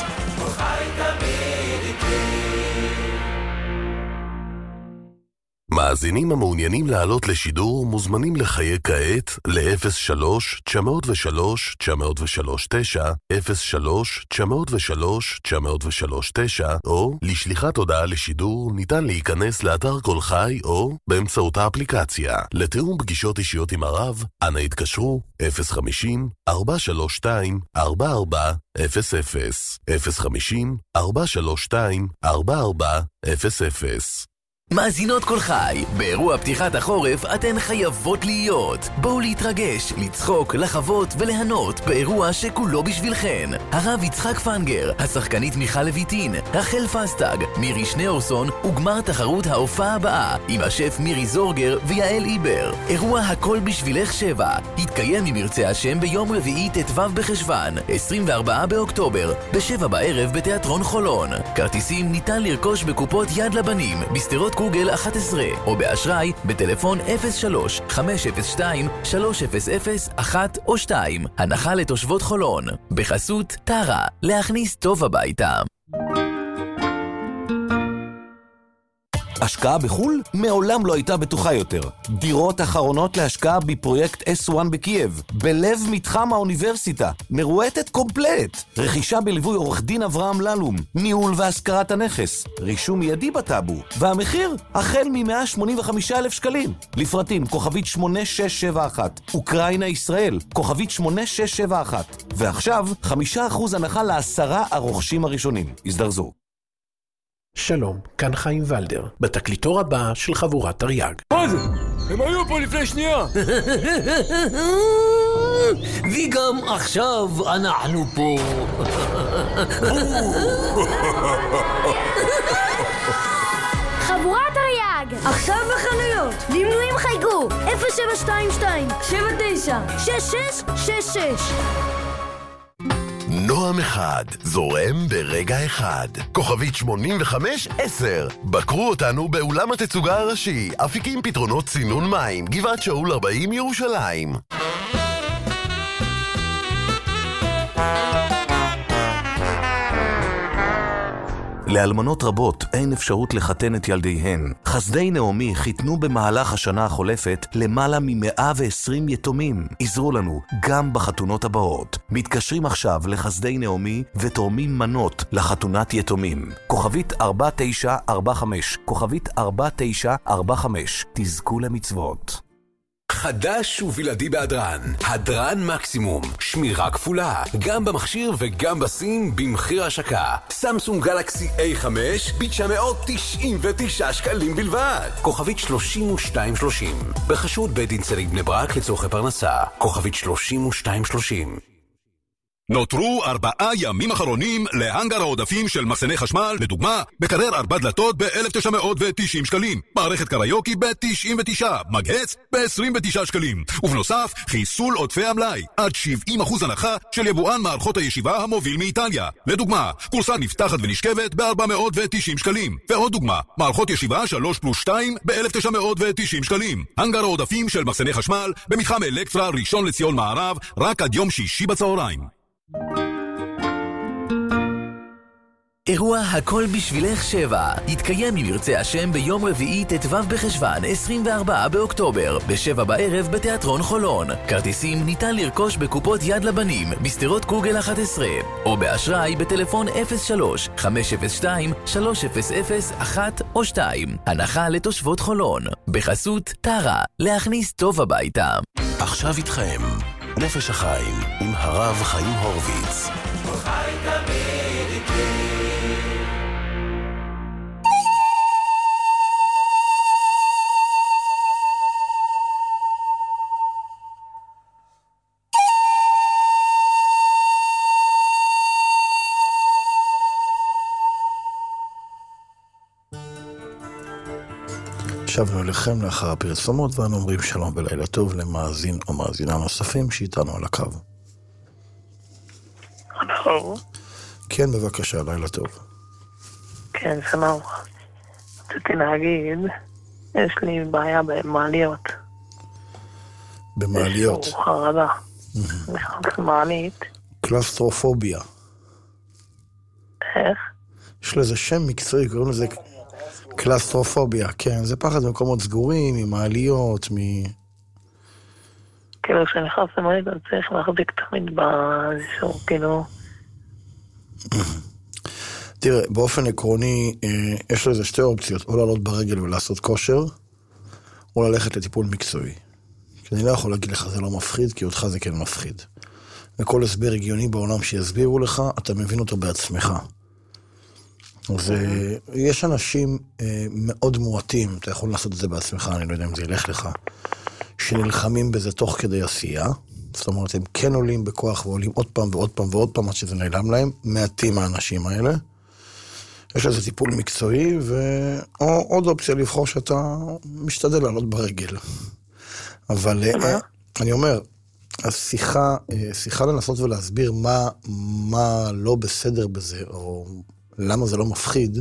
מאזינים המעוניינים לעלות לשידור מוזמנים לחייג כעת ל-אפס שלוש תשע אפס שלוש תשע אפס שלוש תשע, אפס שלוש תשע אפס שלוש תשע אפס שלוש תשע, או לשליחת הודעה לשידור ניתן להיכנס לאתר כל חי או באמצעות האפליקציה. לתיאום פגישות אישיות עם הרב, אנא התקשרו אפס חמישים ארבע שלוש שתיים ארבע ארבע אפס אפס, אפס חמישים ארבע שלוש שתיים ארבע ארבע אפס אפס. מאזינות כל חי, באירוע פתיחת החורף אתן חייבות להיות. בואו להתרגש, לצחוק, לחוות וליהנות באירוע שכולו בשבילכן. הרב יצחק פנגר, השחקנית מיכל לויטין, רחל פסטג, מירי שניאורסון וגמר תחרות ההופעה הבאה עם השף מירי זורגר ויעל איבר. אירוע הכל בשבילך שבע יתקיים ממרצה השם ביום רביעי ט"ו בחשוון, עשרים וארבעה באוקטובר, בשבע בערב בתיאטרון חולון. כרטיסים ניתן לרכוש בקופות יד לבנים, בסתירות גוגל אחת עשרה, או באשראי בטלפון אפס שלוש חמש אפס שתיים שלוש אפס אפס אחת או שתיים. הנחה לתושבות חולון. בחסות טרה, להכניס טוב הביתה. השקעה בחול מעולם לא הייתה בטוחה יותר. דירות אחרונות להשקעה בפרויקט אס וואן בקייב, בלב מתחם האוניברסיטה, מרועטת קומפלט. רכישה בליווי עורך דין אברהם ללום, ניהול והשכרת הנכס, רישום מיידי בטאבו, והמחיר החל מ-מאה שמונים וחמישה אלף שקלים. לפרטים כוכבית שמונה שש שבע אחת, אוקראינה ישראל, כוכבית שמונה שש שבע אחת. ועכשיו חמישה אחוז הנחה לעשרה הרוכשים הראשונים. הזדרזו. שלום, כאן חיים ולדר, בתקליטור הבא של חבורת תרי"ג. מה זה? הם היו פה לפני שנייה. וגם עכשיו אנחנו פה. חבורת תרי"ג, עכשיו בחנויות. למנויים חייגו אפס שבע שתיים שתיים שבע תשע שש שש שש שש. נועם אחד, זורם ברגע אחד. כוכבית שמונים וחמש עשר. בקרו אותנו באולם התצוגה הראשי, אפיקים פתרונות צינון מים, גבעת שאול ארבעים ירושלים. לאלמנות רבות אין אפשרות לחתן את ילדיהן. חסדי נעמי חיתנו במהלך השנה החולפת למעלה מ-מאה ועשרים יתומים. עזרו לנו גם בחתונות הבאות. מתקשרים עכשיו לחסדי נעמי ותורמים מנות לחתונת יתומים. כוכבית ארבע תשע ארבע חמש, כוכבית ארבע תשע ארבע חמש. תזכו למצוות. חדש ובלעדי בהדרן, הדרן מקסימום, שמירה כפולה, גם במכשיר וגם בסים במחיר השקה. סמסונג גלקסי איי חמש ב-תשע מאות תשעים ותשעה שקלים בלבד. כוכבית שלושים ושתיים שלושים, בחשוד בית דין צדק בני ברק לצורכי פרנסה. כוכבית שלושים ושתיים שלושים. נותרו ארבעה ימים אחרונים להנגר העודפים של מחסני חשמל, לדוגמה, בקרר ארבע דלתות ב-אלף תשע מאות ותשעים שקלים, מערכת קריוקי ב-תשעים ותשע, מגהץ ב-עשרים ותשעה שקלים, ובנוסף, חיסול עודפי המלאי, עד שבעים אחוז הנחה של יבואן מערכות הישיבה המוביל מאיטליה. לדוגמה, קורסה נפתחת ונשכבת ב-ארבע מאות ותשעים שקלים, ועוד דוגמה, מערכות ישיבה שלוש פלוס שתיים ב-אלף תשע מאות ותשעים שקלים. הנגר העודפים של מחסני חשמל במתחם אלקטרה ראשון לציון מערב, רק עד יום שישי בצהריים. אירוע הכל בשבילך שבע יתקיים אם ירצה השם ביום רביעי ט"ו בחשוון עשרים וארבעה באוקטובר בשבע בערב בתיאטרון חולון. כרטיסים ניתן לרכוש בקופות יד לבנים בסתירות קוגל אחת עשרה או באשראי בטלפון אפס שלוש חמש אפס שתיים שלוש אפס אפס אחת או שתיים. הנחה לתושבות חולון בחסות טרה, להכניס טוב הביתה. עכשיו איתכם נפש החיים עם הרב חיים הורוביץ. חי תמיד איתי. שבנו אליכם לאחר הפרסומות ואנו אומרים שלום ולילה טוב למאזין או מאזינה נוספים שאיתנו על הקו. הלו? כן, בבקשה, לילה טוב. כן, שלום. רציתי להגיד, יש לי בעיה במעליות. במעליות? יש לי חרדה. נכנס למעלית. קלסטרופוביה. איך? יש לזה שם מקצועי, קוראים לזה קלסטרופוביה, כן, זה פחד במקומות סגורים, ממעליות, מ... כאילו כשנכנס למעלית, אני צריך להחזיק תמיד באיזשהו, כאילו... תראה, באופן עקרוני, יש לזה שתי אופציות, או לעלות ברגל ולעשות כושר, או ללכת לטיפול מקצועי. כי אני לא יכול להגיד לך, זה לא מפחיד, כי אותך זה כן מפחיד. וכל הסבר הגיוני בעולם שיסבירו לך, אתה מבין אותו בעצמך. אז יש אנשים מאוד מועטים, אתה יכול לעשות את זה בעצמך, אני לא יודע אם זה ילך לך, שנלחמים בזה תוך כדי עשייה, זאת אומרת, הם כן עולים בכוח ועולים עוד פעם ועוד פעם ועוד פעם עד שזה נעלם להם, מעטים האנשים האלה. יש לזה טיפול מקצועי, ועוד אופציה לבחור שאתה משתדל לעלות ברגל. אבל אני אומר, השיחה, שיחה לנסות ולהסביר מה, מה לא בסדר בזה, או למה זה לא מפחיד,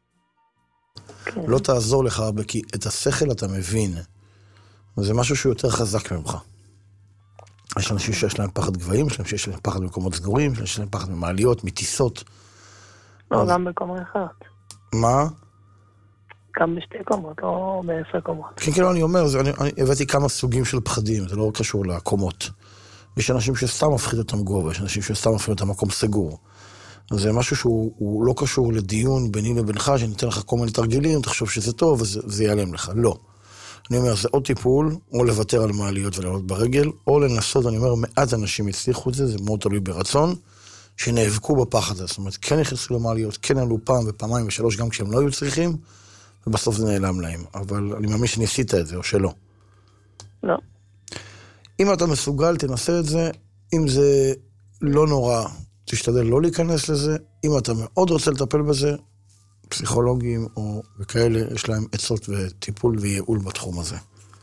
לא תעזור לך הרבה, כי את השכל אתה מבין. וזה משהו שהוא יותר חזק ממך. יש אנשים שיש להם פחד גבוהים, יש אנשים שיש להם פחד במקומות סגורים, יש אנשים להם פחד ממעליות, מטיסות. לא, גם במקומות אחרת. מה? גם בשתי קומות, או בעשר קומות. כן, כן, אני אומר, זה, אני, אני הבאתי כמה סוגים של פחדים, זה לא קשור לקומות. יש אנשים שסתם מפחיד אותם גובה, יש אנשים שסתם מפחיד אותם מקום סגור. אז זה משהו שהוא לא קשור לדיון ביני לבינך, שניתן לך כל מיני תרגילים, תחשוב שזה טוב, וזה ייעלם לך. לא. אני אומר, זה או טיפול, או לוותר על מעליות ולעלות ברגל, או לנסות, אני אומר, מעט אנשים הצליחו את זה, זה מאוד תלוי ברצון, שנאבקו בפחד הזה. זאת אומרת, כן נכנסו למעליות, כן עלו פעם ופעמיים ושלוש, גם כשהם לא היו צריכים, ובסוף זה נעלם להם. אבל אני מאמין שניסית את זה, או שלא. לא. אם אתה מסוגל, תנסה את זה. אם זה לא נורא, תשתדל לא להיכנס לזה. אם אתה מאוד רוצה לטפל בזה, פסיכולוגים או וכאלה, יש להם עצות וטיפול וייעול בתחום הזה.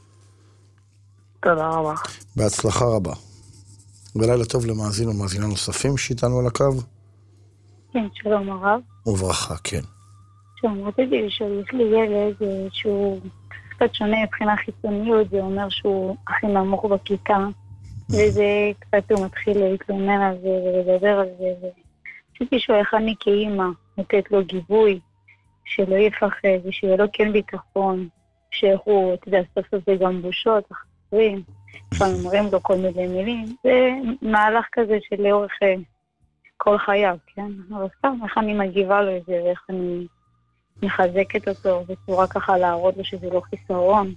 תודה רבה. בהצלחה רבה. ולילה טוב למאזין ומאזינה נוספים שאיתנו על הקו. כן, שלום הרב. וברכה, כן. שלום, רציתי לשאול, יש לי ילד שהוא קצת שונה מבחינה חיצוניות, זה אומר שהוא הכי נמוך בכיתה, וזה קצת הוא מתחיל להתלונן על זה ולדבר על זה, ורציתי לשאול איך אני כאימא נותנת לו גיבוי, שלא יפחד, ושיהיה לו כן ביטחון, שאיך הוא, אתה יודע, סוף סוף זה גם בושות, אחרים, לפעמים אומרים לו כל מיני מילים, זה מהלך כזה של לאורך כל חייו, כן? אבל סתם, איך אני מגיבה לו את זה, ואיך אני מחזקת אותו, בצורה ככה להראות לו שזה לא חיסרון.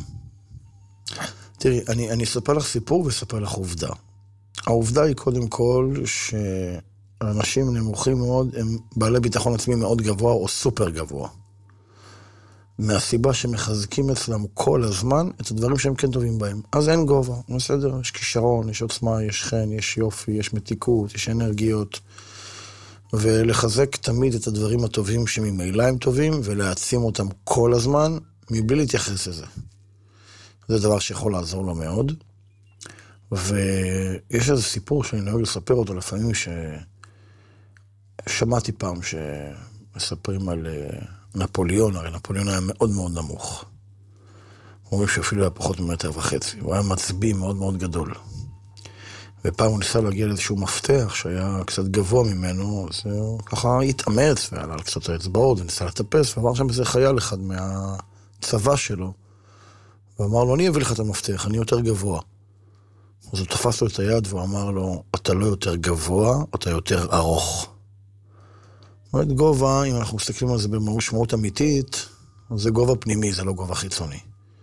תראי, אני, אני אספר לך סיפור ואספר לך עובדה. העובדה היא קודם כל שאנשים נמוכים מאוד, הם בעלי ביטחון עצמי מאוד גבוה או סופר גבוה. מהסיבה שמחזקים אצלם כל הזמן את הדברים שהם כן טובים בהם. אז אין גובה, בסדר? יש כישרון, יש עוצמה, יש חן, יש יופי, יש מתיקות, יש אנרגיות. ולחזק תמיד את הדברים הטובים שממילא הם טובים, ולהעצים אותם כל הזמן, מבלי להתייחס לזה. זה דבר שיכול לעזור לו מאוד. ויש איזה סיפור שאני נוהג לספר אותו לפעמים, ששמעתי פעם שמספרים על נפוליאון, הרי נפוליאון היה מאוד מאוד נמוך. אומרים שאפילו היה פחות ממטר וחצי, הוא היה מצביא מאוד מאוד גדול. ופעם הוא ניסה להגיע לאיזשהו מפתח שהיה קצת גבוה ממנו, אז הוא ככה התאמץ ועלה על קצת האצבעות וניסה לטפס, ואמר שם איזה חייל אחד מהצבא שלו, ואמר לו, אני אביא לך את המפתח, אני יותר גבוה. אז הוא תפס לו את היד והוא אמר לו, אתה לא יותר גבוה, אתה יותר ארוך. זאת אומרת, גובה, אם אנחנו מסתכלים על זה במשמעות אמיתית, זה גובה פנימי, זה לא גובה חיצוני.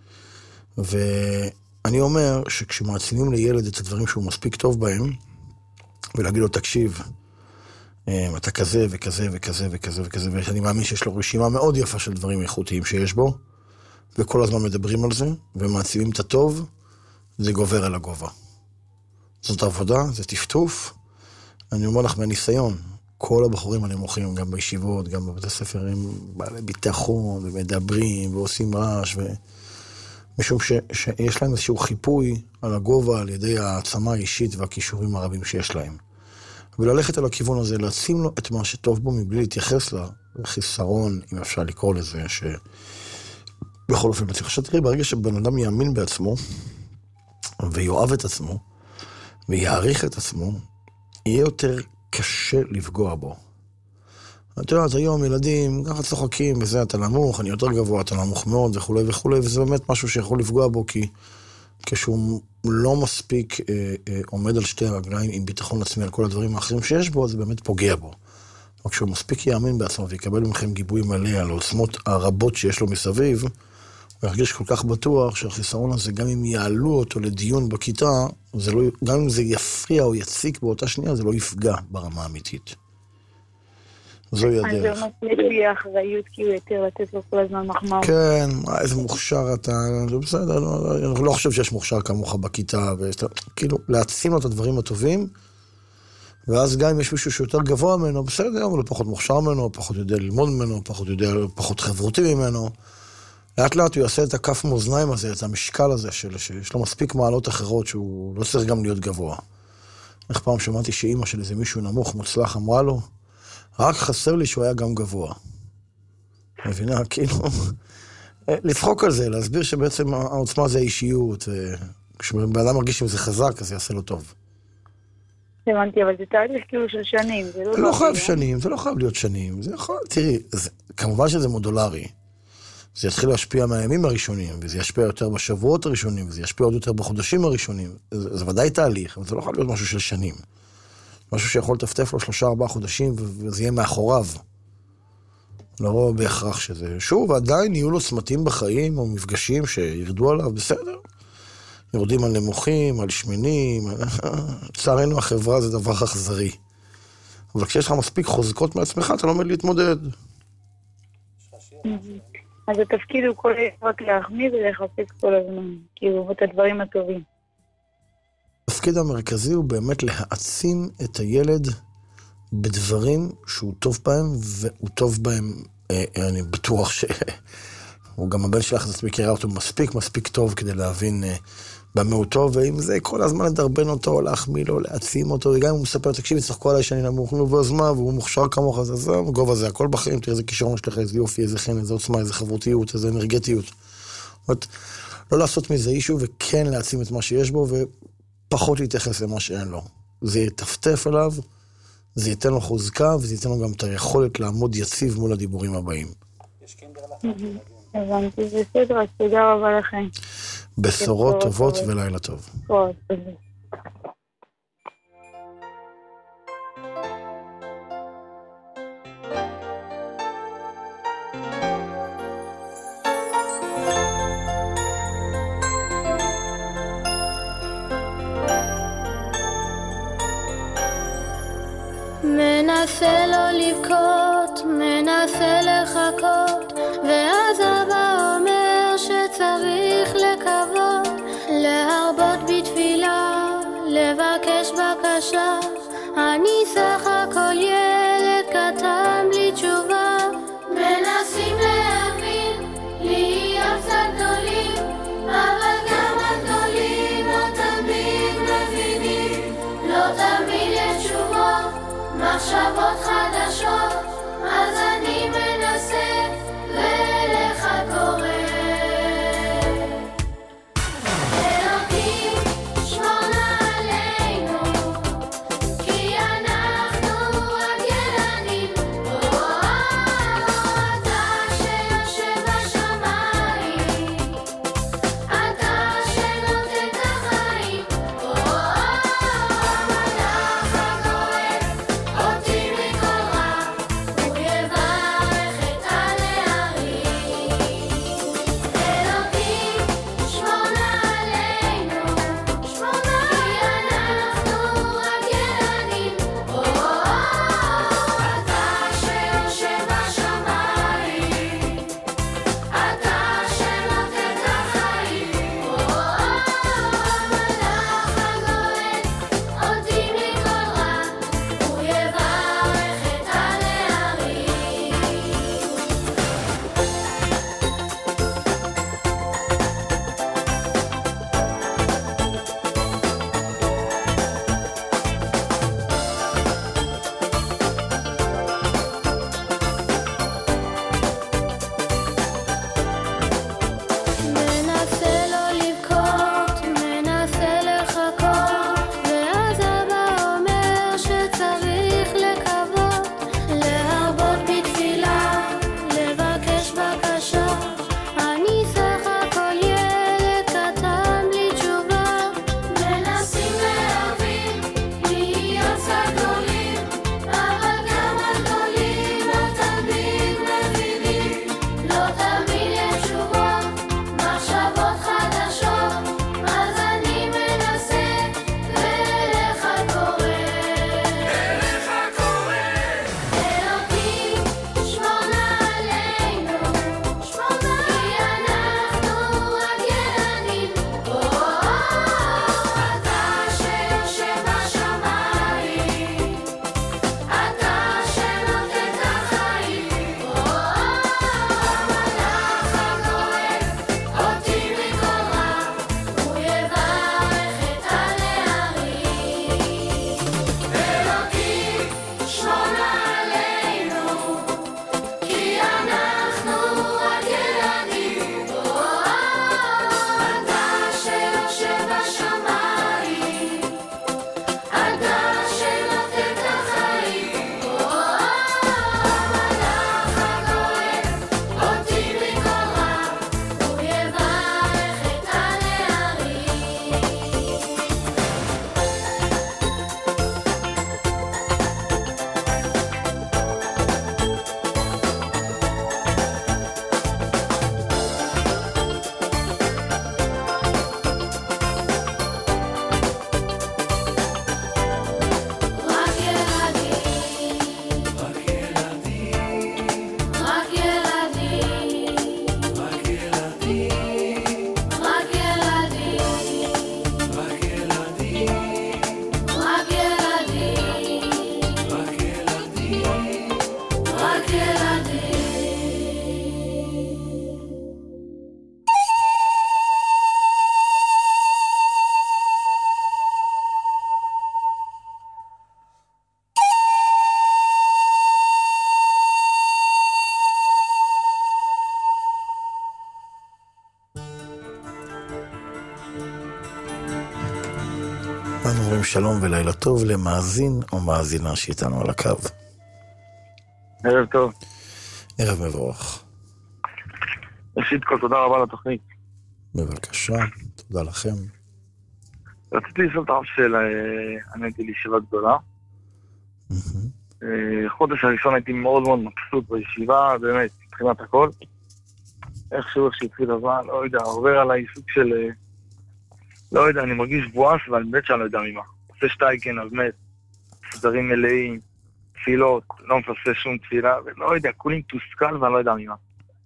ואני אומר שכשמעצימים לילד את הדברים שהוא מספיק טוב בהם, ולהגיד לו, תקשיב, אתה כזה וכזה וכזה וכזה וכזה, ואני מאמין שיש לו רשימה מאוד יפה של דברים איכותיים שיש בו, וכל הזמן מדברים על זה, ומעצימים את הטוב, זה גובר על הגובה. זאת עבודה, זה טפטוף. אני אומר לך מהניסיון, כל הבחורים הנמוכים, גם בישיבות, גם בבתי ספר, הם בעלי ביטחון, ומדברים, ועושים רעש, ו... משום ש... שיש להם איזשהו חיפוי על הגובה, על ידי העצמה האישית והכישורים הרבים שיש להם. וללכת על הכיוון הזה, להעצים לו את מה שטוב בו, מבלי להתייחס לחיסרון, אם אפשר לקרוא לזה, ש... בכל אופן, בצליחה שתראי, ברגע שבן אדם יאמין בעצמו, ויואב את עצמו, ויעריך את עצמו, יהיה יותר קשה לפגוע בו. אתה יודע, היום ילדים, ככה צוחקים, וזה אתה נמוך, אני יותר גבוה, אתה נמוך מאוד, וכו' וכו', וזה באמת משהו שיכול לפגוע בו, כי כשהוא לא מספיק אה, אה, עומד על שתי הרגליים, עם ביטחון עצמי על כל הדברים האחרים שיש בו, זה באמת פוגע בו. אבל כשהוא מספיק יאמין בעצמו, ויקבל מכם גיבוי מלא על העוצמות הרבות שיש לו מסביב, הוא ירגיש כל כך בטוח שהחיסרון הזה, גם אם יעלו אותו לדיון בכיתה, זה לא, גם אם זה יפריע או יציק באותה שנייה, זה לא יפגע ברמה האמיתית. זוהי הדרך. אז זה מצליח לי האחריות, כאילו יותר לתת לו כל הזמן מחמאות. כן, איזה מוכשר אתה, זה בסדר, אני לא חושב שיש מוכשר כמוך בכיתה, כאילו להעצים לו את הדברים הטובים, ואז גם אם יש מישהו שיותר גבוה ממנו, בסדר, אבל הוא פחות מוכשר ממנו, פחות יודע ללמוד ממנו, פחות יודע, פחות חברותי ממנו, לאט לאט הוא יעשה את הכף מאזניים הזה, את המשקל הזה, של, שיש לו מספיק מעלות אחרות, שהוא לא צריך גם להיות גבוה. איך פעם שמעתי שאימא של איזה מישהו נמוך, מוצלח, אמרה לו, רק חסר לי שהוא היה גם גבוה. מבינה, כאילו, לפחוק על זה, להסביר שבעצם העוצמה זה האישיות, כשבן אדם מרגיש שזה חזק, אז יעשה לו טוב. הבנתי, אבל זה תהליך כאילו של שנים, זה לא... לא חייב שנים, זה לא חייב להיות שנים, זה יכול, תראי, כמובן שזה מודולרי. זה יתחיל להשפיע מהימים הראשונים, וזה ישפיע יותר בשבועות הראשונים, וזה ישפיע עוד יותר בחודשים הראשונים. זה, זה ודאי תהליך, אבל זה לא יכול להיות משהו של שנים. משהו שיכול לטפטף לו שלושה, ארבעה חודשים, וזה יהיה מאחוריו. לא בהכרח שזה. שוב, עדיין יהיו לו צמתים בחיים, או מפגשים שירדו עליו, בסדר. יורדים על נמוכים, על שמנים. לצערנו, החברה זה דבר אכזרי. אבל כשיש לך מספיק חוזקות מעצמך, אתה לא עומד להתמודד. אז התפקיד הוא כל רק להחמיא ולחפש כל הזמן, כאילו, את הדברים הטובים. התפקיד המרכזי הוא באמת להעצים את הילד בדברים שהוא טוב בהם, והוא טוב בהם, אה, אני בטוח שהוא גם הבן שלך, אז מכירה אותו מספיק, מספיק טוב כדי להבין אה, במה הוא טוב, ואם זה כל הזמן לדרבן אותו, להחמיא לו, להעצים אותו, וגם אם הוא מספר, תקשיב, צחקו עליי שאני נמוך, נו ועזמה, והוא מוכשר כמוך, אז זה גובה זה, הכל בחיים, תראה איזה כישרון יש לך, איזה יופי, איזה חן, איזה עוצמה, איזה חברותיות, איזה אנרגטיות. זאת אומרת, לא לעשות מזה אישו, וכן להעצים את מה שיש בו, ופחות להתייחס למה שאין לו. זה יטפטף עליו, זה ייתן לו חוזקה, וזה ייתן לו גם את היכולת לעמוד יציב מול הדיבורים הבאים. הבנתי, זה בסדר, אז תודה רבה לכם. בשורות טובות ולילה טוב. מנסה לא לבכות, מנסה לחכות, ואז אבא אומר שצריך לקוות, להרבות בתפילה, לבקש בקשה. אני סך הכל ילד קטן בלי תשובה, מנסים להבין, להיות קצת גדולים, אבל גם הגדולים לא תמיד מבינים, לא תמיד יש תשובות, מחשבות חדשות, אז אני מנסה ולך קורא. אלוקים שמור נא עלינו, כי אנחנו רק ילדים. אתה שיושב בשמיים, אתה שנותן את החיים. המלאך הגואל אותי מכל רע, הוא יברך אנו אומרים שלום ולילה טוב למאזין או מאזינה שאיתנו על הקו. ערב טוב. ערב מבורך. ראשית כל, תודה רבה לתוכנית. בבקשה, תודה לכם. רציתי לשאול את האף של, אני הייתי לישיבה גדולה. חודש הראשון הייתי מאוד מאוד מבסוט בישיבה, באמת, מבחינת הכל. איכשהו שהתחיל הזמן, לא יודע, עובר עליי סוג של... לא יודע, אני מרגיש בואס, אבל באמת שאני לא יודע ממה. עושה שטייקן, אז באמת, סדרים מלאים, תפילות, לא מפסה שום תפילה, ולא יודע, כולים תוסכל ואני לא יודע ממה.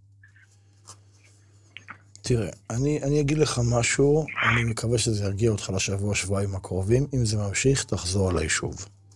תראה, אני, אני אגיד לך משהו, אני מקווה שזה ירגיע אותך לשבוע, שבועיים הקרובים. אם זה ממשיך, תחזור אליי שוב.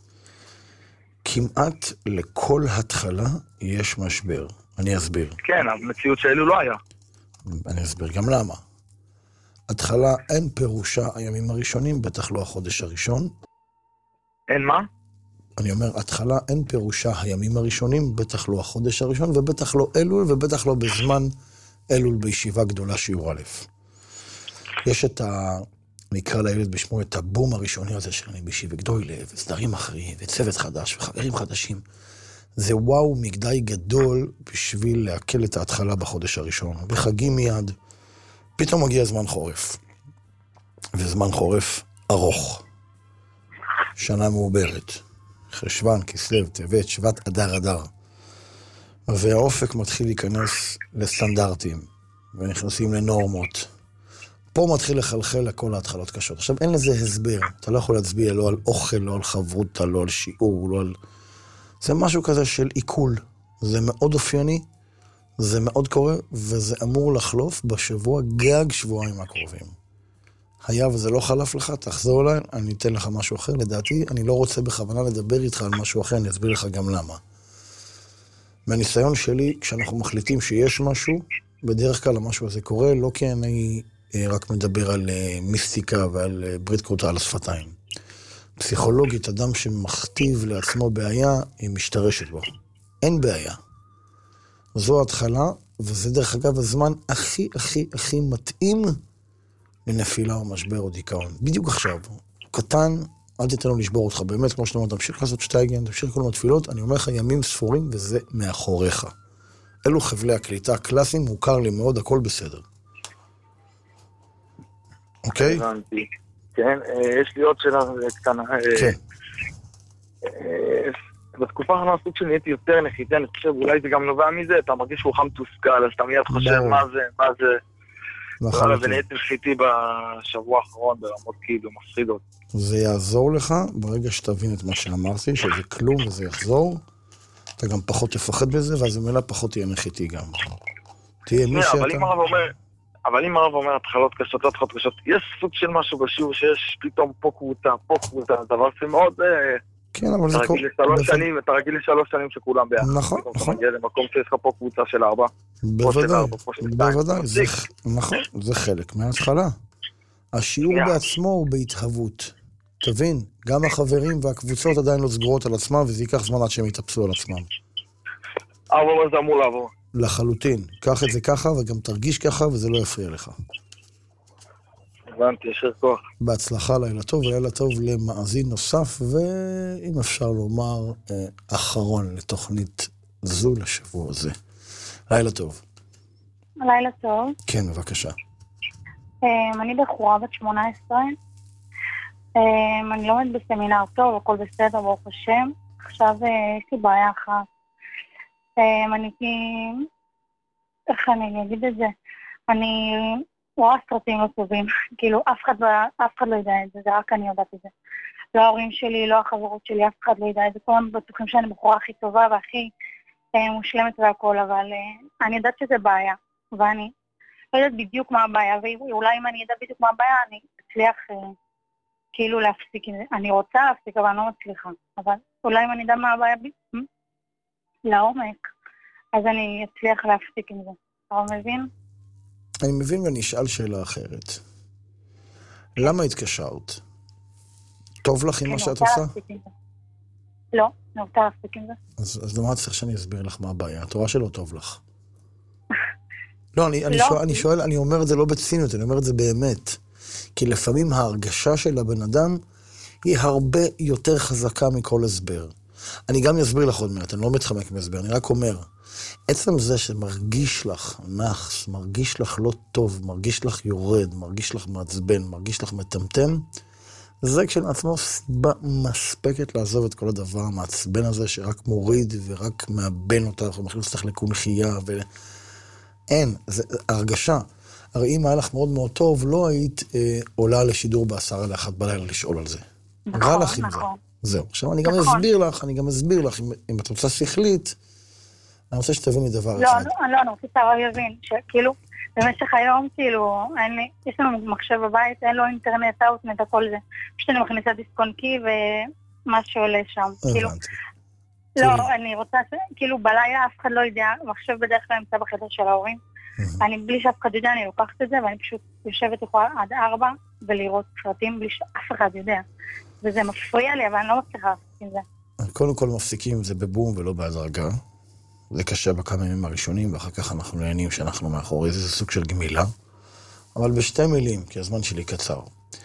כמעט לכל התחלה יש משבר. אני אסביר. כן, המציאות שאלו לא היה. אני אסביר גם למה. התחלה אין פירושה הימים הראשונים, בטח לא החודש הראשון. אין מה? אני אומר, התחלה אין פירושה הימים הראשונים, בטח לא החודש הראשון, ובטח לא אלול, ובטח לא בזמן אלול בישיבה גדולה שיעור א'. יש את ה... נקרא לילד בשמו את הבום הראשוני הזה של אני בישיבה גדולה, וסדרים אחרים, וצוות חדש, וחברים חדשים. זה וואו מגדי גדול בשביל להקל את ההתחלה בחודש הראשון. בחגים מיד, פתאום מגיע זמן חורף. וזמן חורף ארוך. שנה מעוברת. חשוון, כסלו, טבת, שבט, אדר, אדר. והאופק מתחיל להיכנס לסטנדרטים, ונכנסים לנורמות. פה מתחיל לחלחל לכל ההתחלות קשות. עכשיו, אין לזה הסבר. אתה לא יכול להצביע לא על אוכל, לא על חברותה, לא על שיעור, לא על... זה משהו כזה של עיכול. זה מאוד אופייני, זה מאוד קורה, וזה אמור לחלוף בשבוע גג שבועיים הקרובים. היה וזה לא חלף לך, תחזור אליי, אני אתן לך משהו אחר. לדעתי, אני לא רוצה בכוונה לדבר איתך על משהו אחר, אני אסביר לך גם למה. מהניסיון שלי, כשאנחנו מחליטים שיש משהו, בדרך כלל המשהו הזה קורה, לא כי אני רק מדבר על מיסטיקה ועל ברית כרותה על השפתיים. פסיכולוגית, אדם שמכתיב לעצמו בעיה, היא משתרשת בו. אין בעיה. זו ההתחלה, וזה דרך אגב הזמן הכי הכי הכי מתאים לנפילה או משבר או דיכאון. בדיוק עכשיו. קטן, אל תיתן לו לשבור אותך. באמת, כמו שאתה אומר, תמשיך לעשות שטייגן, תמשיך כל מיני תפילות, אני אומר לך ימים ספורים, וזה מאחוריך. אלו חבלי הקליטה הקלאסיים, מוכר לי מאוד, הכל בסדר. אוקיי? הבנתי. כן, יש לי עוד שאלה קטנה. כן. בתקופה האחרונה הסוג של נהייתי יותר נחיתה, אני חושב, אולי זה גם נובע מזה, אתה מרגיש שהוא חם תוסכל, אז אתה מיד חושב מה זה, מה זה. נכון. ונהייתי נחיתי בשבוע האחרון ברמות כאילו מפחידות. זה יעזור לך ברגע שתבין את מה שאמרתי, שזה כלום וזה יחזור, אתה גם פחות תפחד בזה, ואז במילה פחות תהיה נחיתי גם. תהיה מי שאתה... אבל אם הרב אומר התחלות קשות, התחלות קשות, יש סוג של משהו בשיעור שיש פתאום פה קבוצה, פה קבוצה, דבר שמאוד... כן, אבל זה קורה... אתה רגיל לשלוש שנים שכולם ביחד. נכון, נכון. אתה מגיע למקום שיש לך פה קבוצה של ארבע. בוודאי, בוודאי, נכון, זה חלק מההתחלה. השיעור בעצמו הוא בהתהוות. תבין, גם החברים והקבוצות עדיין לא סגורות על עצמם, וזה ייקח זמן עד שהם יתאפסו על עצמם. אבל זה אמור לעבור. לחלוטין. קח את זה ככה, וגם תרגיש ככה, וזה לא יפריע לך. הבנתי, ישר כוח. בהצלחה, לילה טוב, ולילה טוב למאזין נוסף, ואם אפשר לומר, אחרון לתוכנית זו לשבוע הזה. לילה טוב. לילה טוב. כן, בבקשה. אני בחורה בת שמונה עשרה. אני לומד בסמינר טוב, הכל בסדר, ברוך השם. עכשיו יש לי בעיה אחת. אני כאילו... איך אני אגיד את זה? אני רואה סרטים לא טובים. כאילו, אף אחד, אף אחד לא יודע את זה, זה רק אני יודעת את זה. לא ההורים שלי, לא החברות שלי, אף אחד לא יודע את זה. כולם בטוחים שאני בחורה הכי טובה והכי מושלמת והכל, אבל אני יודעת שזה בעיה. ואני לא יודעת בדיוק מה הבעיה, ואולי אם אני יודעת בדיוק מה הבעיה, אני אצליח כאילו להפסיק עם זה. אני רוצה להפסיק, אבל אני לא מצליחה. אבל אולי אם אני יודע מה הבעיה לעומק, אז אני אצליח להפסיק עם זה. אתה מבין? אני מבין ואני אשאל שאלה אחרת. למה התקשרת? טוב לך עם מה שאת עושה? לא, אני רוצה להפסיק עם זה. אז למה צריך שאני אסביר לך מה הבעיה? את רואה שלא טוב לך. לא, אני שואל, אני אומר את זה לא בציניות, אני אומר את זה באמת. כי לפעמים ההרגשה של הבן אדם היא הרבה יותר חזקה מכל הסבר. אני גם אסביר לך עוד מעט, אני לא מתחמק מהסבר, אני רק אומר, עצם זה שמרגיש לך נחס, מרגיש לך לא טוב, מרגיש לך יורד, מרגיש לך מעצבן, מרגיש לך מטמטם, זה כשלעצמו סיבה מספקת לעזוב את כל הדבר המעצבן הזה, שרק מוריד ורק מאבן אותך, ומכניס אותך לקונחייה, ואין, זה הרגשה. הרי אם היה לך מאוד מאוד טוב, לא היית אה, עולה לשידור בעשרה לאחת בלילה לשאול על זה. נכון, רע לך עם נכון. זה. זהו. עכשיו אני גם נכון. אסביר לך, אני גם אסביר לך, אם, אם את רוצה שכלית, אני רוצה שתביני דבר לא, אחד. לא, לא, אני רוצה שהרב יבין, שכאילו, במשך היום, כאילו, אין לי, יש לנו מחשב בבית, אין לו אינטרנט, אאוטנט, הכל זה. פשוט אני מכניסה דיסק-און-קי ומה שעולה שם. כאילו, לא, אני רוצה ש... כאילו, בלילה אף אחד לא יודע, מחשב בדרך כלל נמצא בחדר של ההורים. אני בלי שאף אחד יודע, אני לוקחת את זה, ואני פשוט יושבת יכולה עד ארבע, ולראות סרטים בלי שאף אחד יודע. וזה מפריע לי, אבל אני לא מצליחה לעשות עם זה. קודם כל מפסיקים את זה בבום ולא בהדרגה. זה קשה בכמה ימים הראשונים, ואחר כך אנחנו נהנים שאנחנו מאחורי זה, זה סוג של גמילה. אבל בשתי מילים, כי הזמן שלי קצר.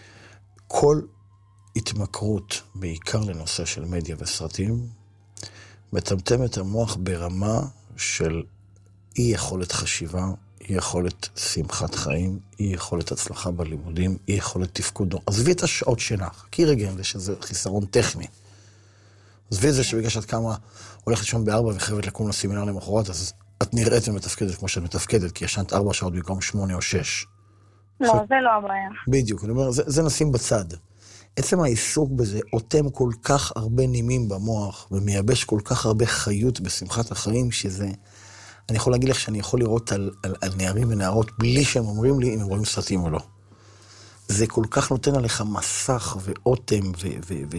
כל התמכרות, בעיקר לנושא של מדיה וסרטים, מטמטם את המוח ברמה של אי יכולת חשיבה, אי יכולת שמחת חיים, אי יכולת הצלחה בלימודים, אי יכולת תפקוד. עזבי את השעות שינה, כי רגע זה שזה חיסרון טכני. עזבי את זה שבגלל שאת כמה הולכת לישון בארבע וחייבת לקום לסמינר למחרת, אז את נראית ומתפקדת כמו שאת מתפקדת, כי ישנת ארבע שעות במקום שמונה או שש. לא, זה לא הבעיה. בדיוק, אני אומר, זה, זה נשים בצד. עצם העיסוק בזה עותם כל כך הרבה נימים במוח, ומייבש כל כך הרבה חיות בשמחת החיים, שזה... אני יכול להגיד לך שאני יכול לראות על, על, על נערים ונערות בלי שהם אומרים לי אם הם רואים סרטים או לא. זה כל כך נותן עליך מסך ואוטם, ו, ו, ו...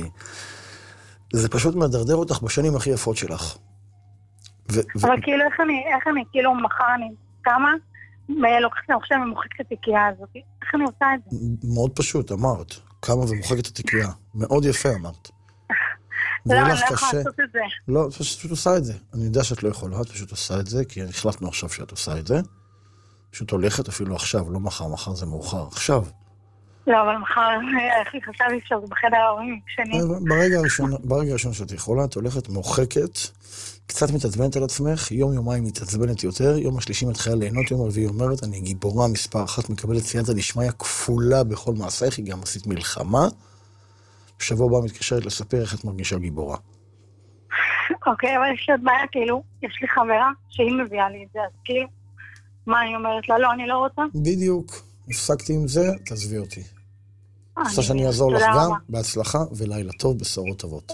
זה פשוט מדרדר אותך בשנים הכי יפות שלך. ו, אבל ו... כאילו, איך אני, איך אני, כאילו, מחר אני קמה, ולוקחת לי עכשיו ומוחקת את התיקייה הזאת. איך אני עושה את זה? מאוד פשוט, אמרת. קמה ומוחקת את התיקייה. מאוד יפה, אמרת. לא, אני לא יכולה לעשות את זה. לא, את פשוט עושה את זה. אני יודע שאת לא יכולה, את פשוט עושה את זה, כי החלטנו עכשיו שאת עושה את זה. פשוט הולכת אפילו עכשיו, לא מחר, מחר זה מאוחר. עכשיו. לא, אבל מחר, איך לי חשב אפשר, זה בחדר ההורים, שני. ברגע הראשון, ברגע הראשון שאת יכולה, את הולכת, מוחקת, קצת מתעצבנת על עצמך, יום יומיים מתעצבנת יותר, יום השלישי מתחילה ליהנות, יום הרביעי אומרת, אני גיבורה מספר אחת, מקבלת סייעתא דשמיא כפולה בכל מעשייך, היא גם עשית מלחמה, בשבוע הבא מתקשרת לספר איך את מרגישה גיבורה. אוקיי, אבל יש לי עוד בעיה, כאילו, יש לי חברה שהיא מביאה לי את זה, אז כאילו, מה אני אומרת לה? לא, אני לא רוצה. בדיוק, הפסקתי עם זה, תעזבי אותי. רוצה שאני אעזור לך גם, בהצלחה ולילה טוב, בשורות טובות.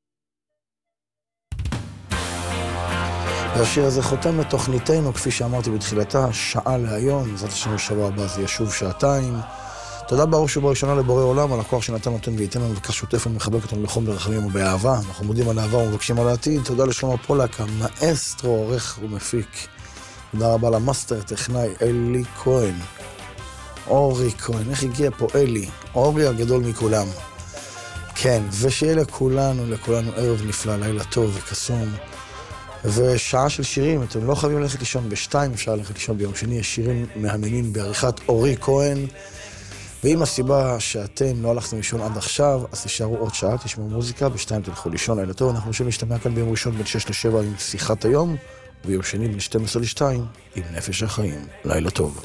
והשיר הזה חותם לתוכניתנו, כפי שאמרתי בתחילתה, שעה להיום, זאת השם בשבוע הבא, זה ישוב שעתיים. תודה בראש ובראשונה לבורא עולם, על הכוח שנתן נותן וייתן לנו וכך שוטף ומחבק אותנו לחום ברחמים ובאהבה. אנחנו מודים על אהבה ומבקשים על העתיד. תודה לשלמה פולק, המאסטרו, עורך ומפיק. תודה רבה למאסטר טכנאי אלי כהן. אורי כהן, איך הגיע פה אלי? אורי הגדול מכולם. כן, ושיהיה לכולנו, לכולנו ערב נפלא, לילה טוב וקסום. ושעה של שירים, אתם לא חייבים ללכת לישון בשתיים, אפשר ללכת לישון ביום שני, יש שירים מהממים בעריכת אורי כהן. ואם הסיבה שאתם לא הלכתם לישון עד עכשיו, אז תשארו עוד שעה, תשמעו מוזיקה, בשתיים תלכו לישון, לילה טוב. אנחנו נשב להשתמע כאן ביום ראשון בין שש לשבע עם שיחת היום, וביום שני בין שתים עשרה לשתיים עם נפש החיים. לילה טוב.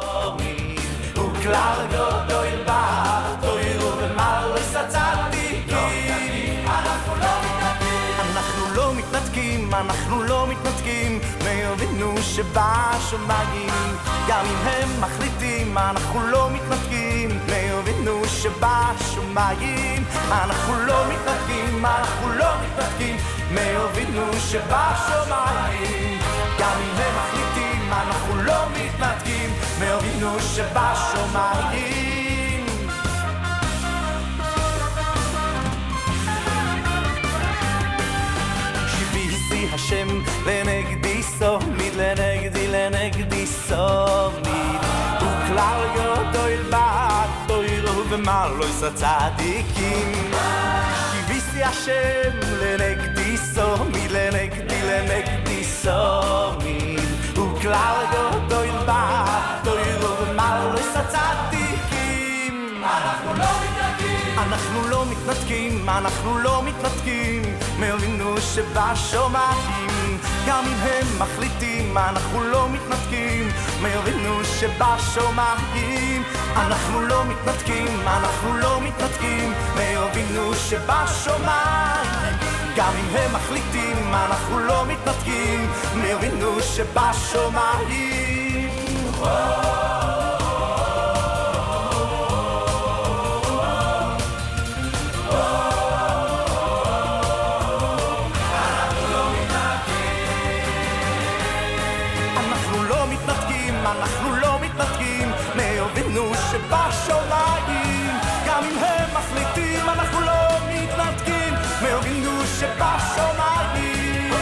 אנחנו לא מתנתקים מאבינו שבשמיים, גם אם הם מחליטים אנחנו לא מתנתקים מאבינו שבשמיים, אנחנו לא מתנתקים, אנחנו לא מתנתקים מאבינו שבשמיים, גם אם הם מחליטים אנחנו לא מתנתקים מאבינו שבשמיים. השם לנגדי סומיד, לנגדי לנגדי סומיד, וכלל גדול בתוירו ומעלויס הצדיקים. כיביסי השם לנגדי סומיד, לנגדי לנגדי סומיד, וכלל גדול בתוירו ומעלויס הצדיקים. אנחנו לא מתנגדים, אנחנו לא מתנתקים, אנחנו לא מתנתקים מאבינו שבשמיים. גם אם הם מחליטים, אנחנו לא מתנתקים מאבינו שבשמיים. אנחנו לא מתנתקים, אנחנו לא מתנתקים מאבינו שבשמיים. גם אם הם מחליטים, אנחנו לא מתנתקים מאבינו שבשמיים. אנחנו לא מתנתקים מאבינו שבשמיים. גם אם הם מחליטים, אנחנו לא מתנתקים מאבינו שבשמיים.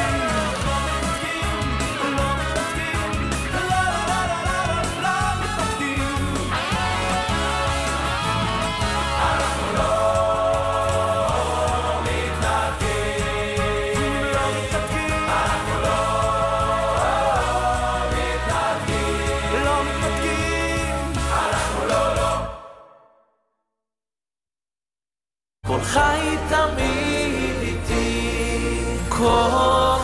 חי תמיד איתי כל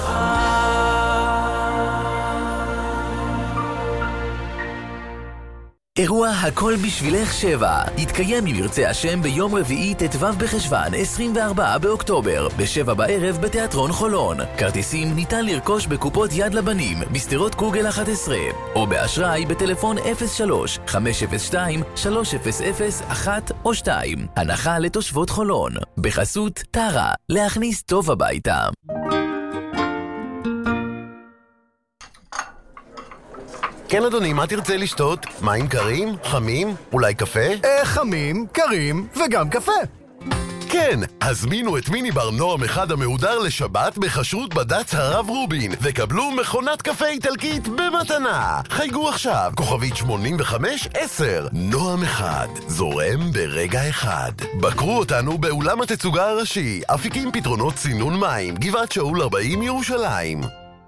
אירוע הכל בשבילך שבע יתקיים אם ירצה השם ביום רביעי ט"ו בחשוון עשרים וארבעה באוקטובר בשבע בערב בתיאטרון חולון. כרטיסים ניתן לרכוש בקופות יד לבנים בסתירות קוגל אחת עשרה או באשראי בטלפון אפס שלוש חמש אפס שתיים שלוש אפס אפס אחת או שתיים. הנחה לתושבות חולון בחסות טרה, להכניס טוב הביתה. כן אדוני, מה תרצה לשתות? מים קרים? חמים? אולי קפה? אה, חמים, קרים וגם קפה. כן, הזמינו את מיני בר נועם אחד המהודר לשבת בחשרות בד"ץ הרב רובין וקבלו מכונת קפה איטלקית במתנה. חייגו עכשיו, כוכבית שמונים וחמש עשר. נועם אחד, זורם ברגע אחד. בקרו אותנו באולם התצוגה הראשי, אפיקים פתרונות צינון מים, גבעת שאול ארבעים ירושלים.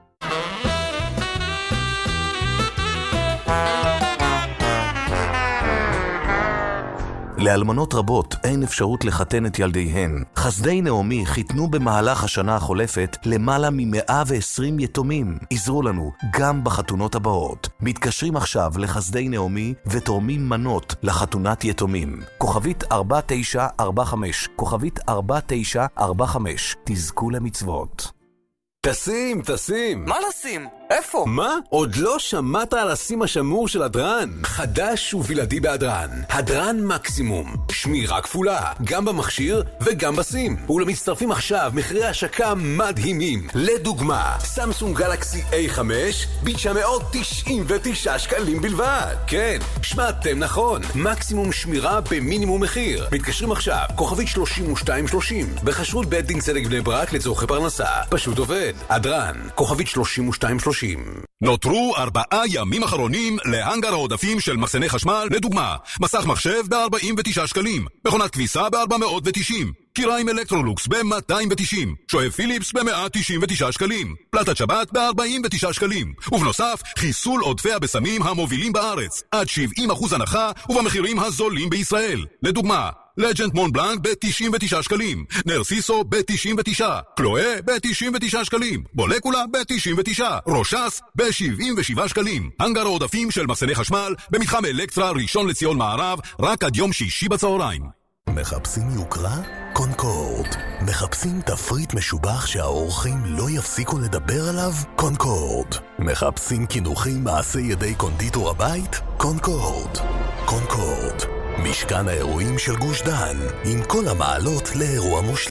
לאלמנות רבות אין אפשרות לחתן את ילדיהן. חסדי נעמי חיתנו במהלך השנה החולפת למעלה מ-מאה ועשרים יתומים. עזרו לנו גם בחתונות הבאות. מתקשרים עכשיו לחסדי נעמי ותורמים מנות לחתונת יתומים. כוכבית ארבע תשע ארבע חמש, כוכבית ארבע תשע ארבע חמש. תזכו למצוות. תשים, תשים. מה לשים? איפה? מה? עוד לא שמעת על הסים השמור של הדרן? חדש ובלעדי בהדרן. הדרן מקסימום. שמירה כפולה, גם במכשיר וגם בסים. ולמצטרפים עכשיו מחירי השקה מדהימים. לדוגמה, סמסונג גלקסי איי חמש ב-תשע מאות תשעים ותשעה שקלים בלבד. כן, שמעתם נכון. מקסימום שמירה במינימום מחיר. מתקשרים עכשיו, כוכבית שלושים ושתיים שלושים. בחשרות בית דין צדק בני ברק לצורכי פרנסה. פשוט עובד. הדרן, כוכבית שלושים ושתיים שלושים. נותרו ארבעה ימים אחרונים להנגר העודפים של מחסני חשמל. לדוגמה, מסך מחשב ב-ארבעים ותשעה שקלים, מכונת כביסה ב-ארבע מאות ותשעים, קיריים אלקטרולוקס ב-מאתיים ותשעים, שואב פיליפס ב-מאה תשעים ותשעה שקלים, פלטת שבת ב-ארבעים ותשעה שקלים, ובנוסף, חיסול עודפי הבשמים המובילים בארץ, עד שבעים אחוז הנחה ובמחירים הזולים בישראל. לדוגמה, לג'נד מון בלנק ב-תשעים ותשעה שקלים, נרסיסו ב-תשעים ותשעה, קלואה ב-תשעים ותשעה שקלים, בולקולה ב-תשעים ותשעה, רושס ב-שבעים ושבעה שקלים. הנגר העודפים של מחסני חשמל במתחם אלקטרה ראשון לציון מערב, רק עד יום שישי בצהריים. מחפשים יוקרה? קונקורד. מחפשים תפריט משובח שהאורחים לא יפסיקו לדבר עליו? קונקורד. מחפשים כינוחים מעשי ידי קונדיטור הבית? קונקורד. קונקורד. משכן האירועים של גוש דן, עם כל המעלות לאירוע מושלם.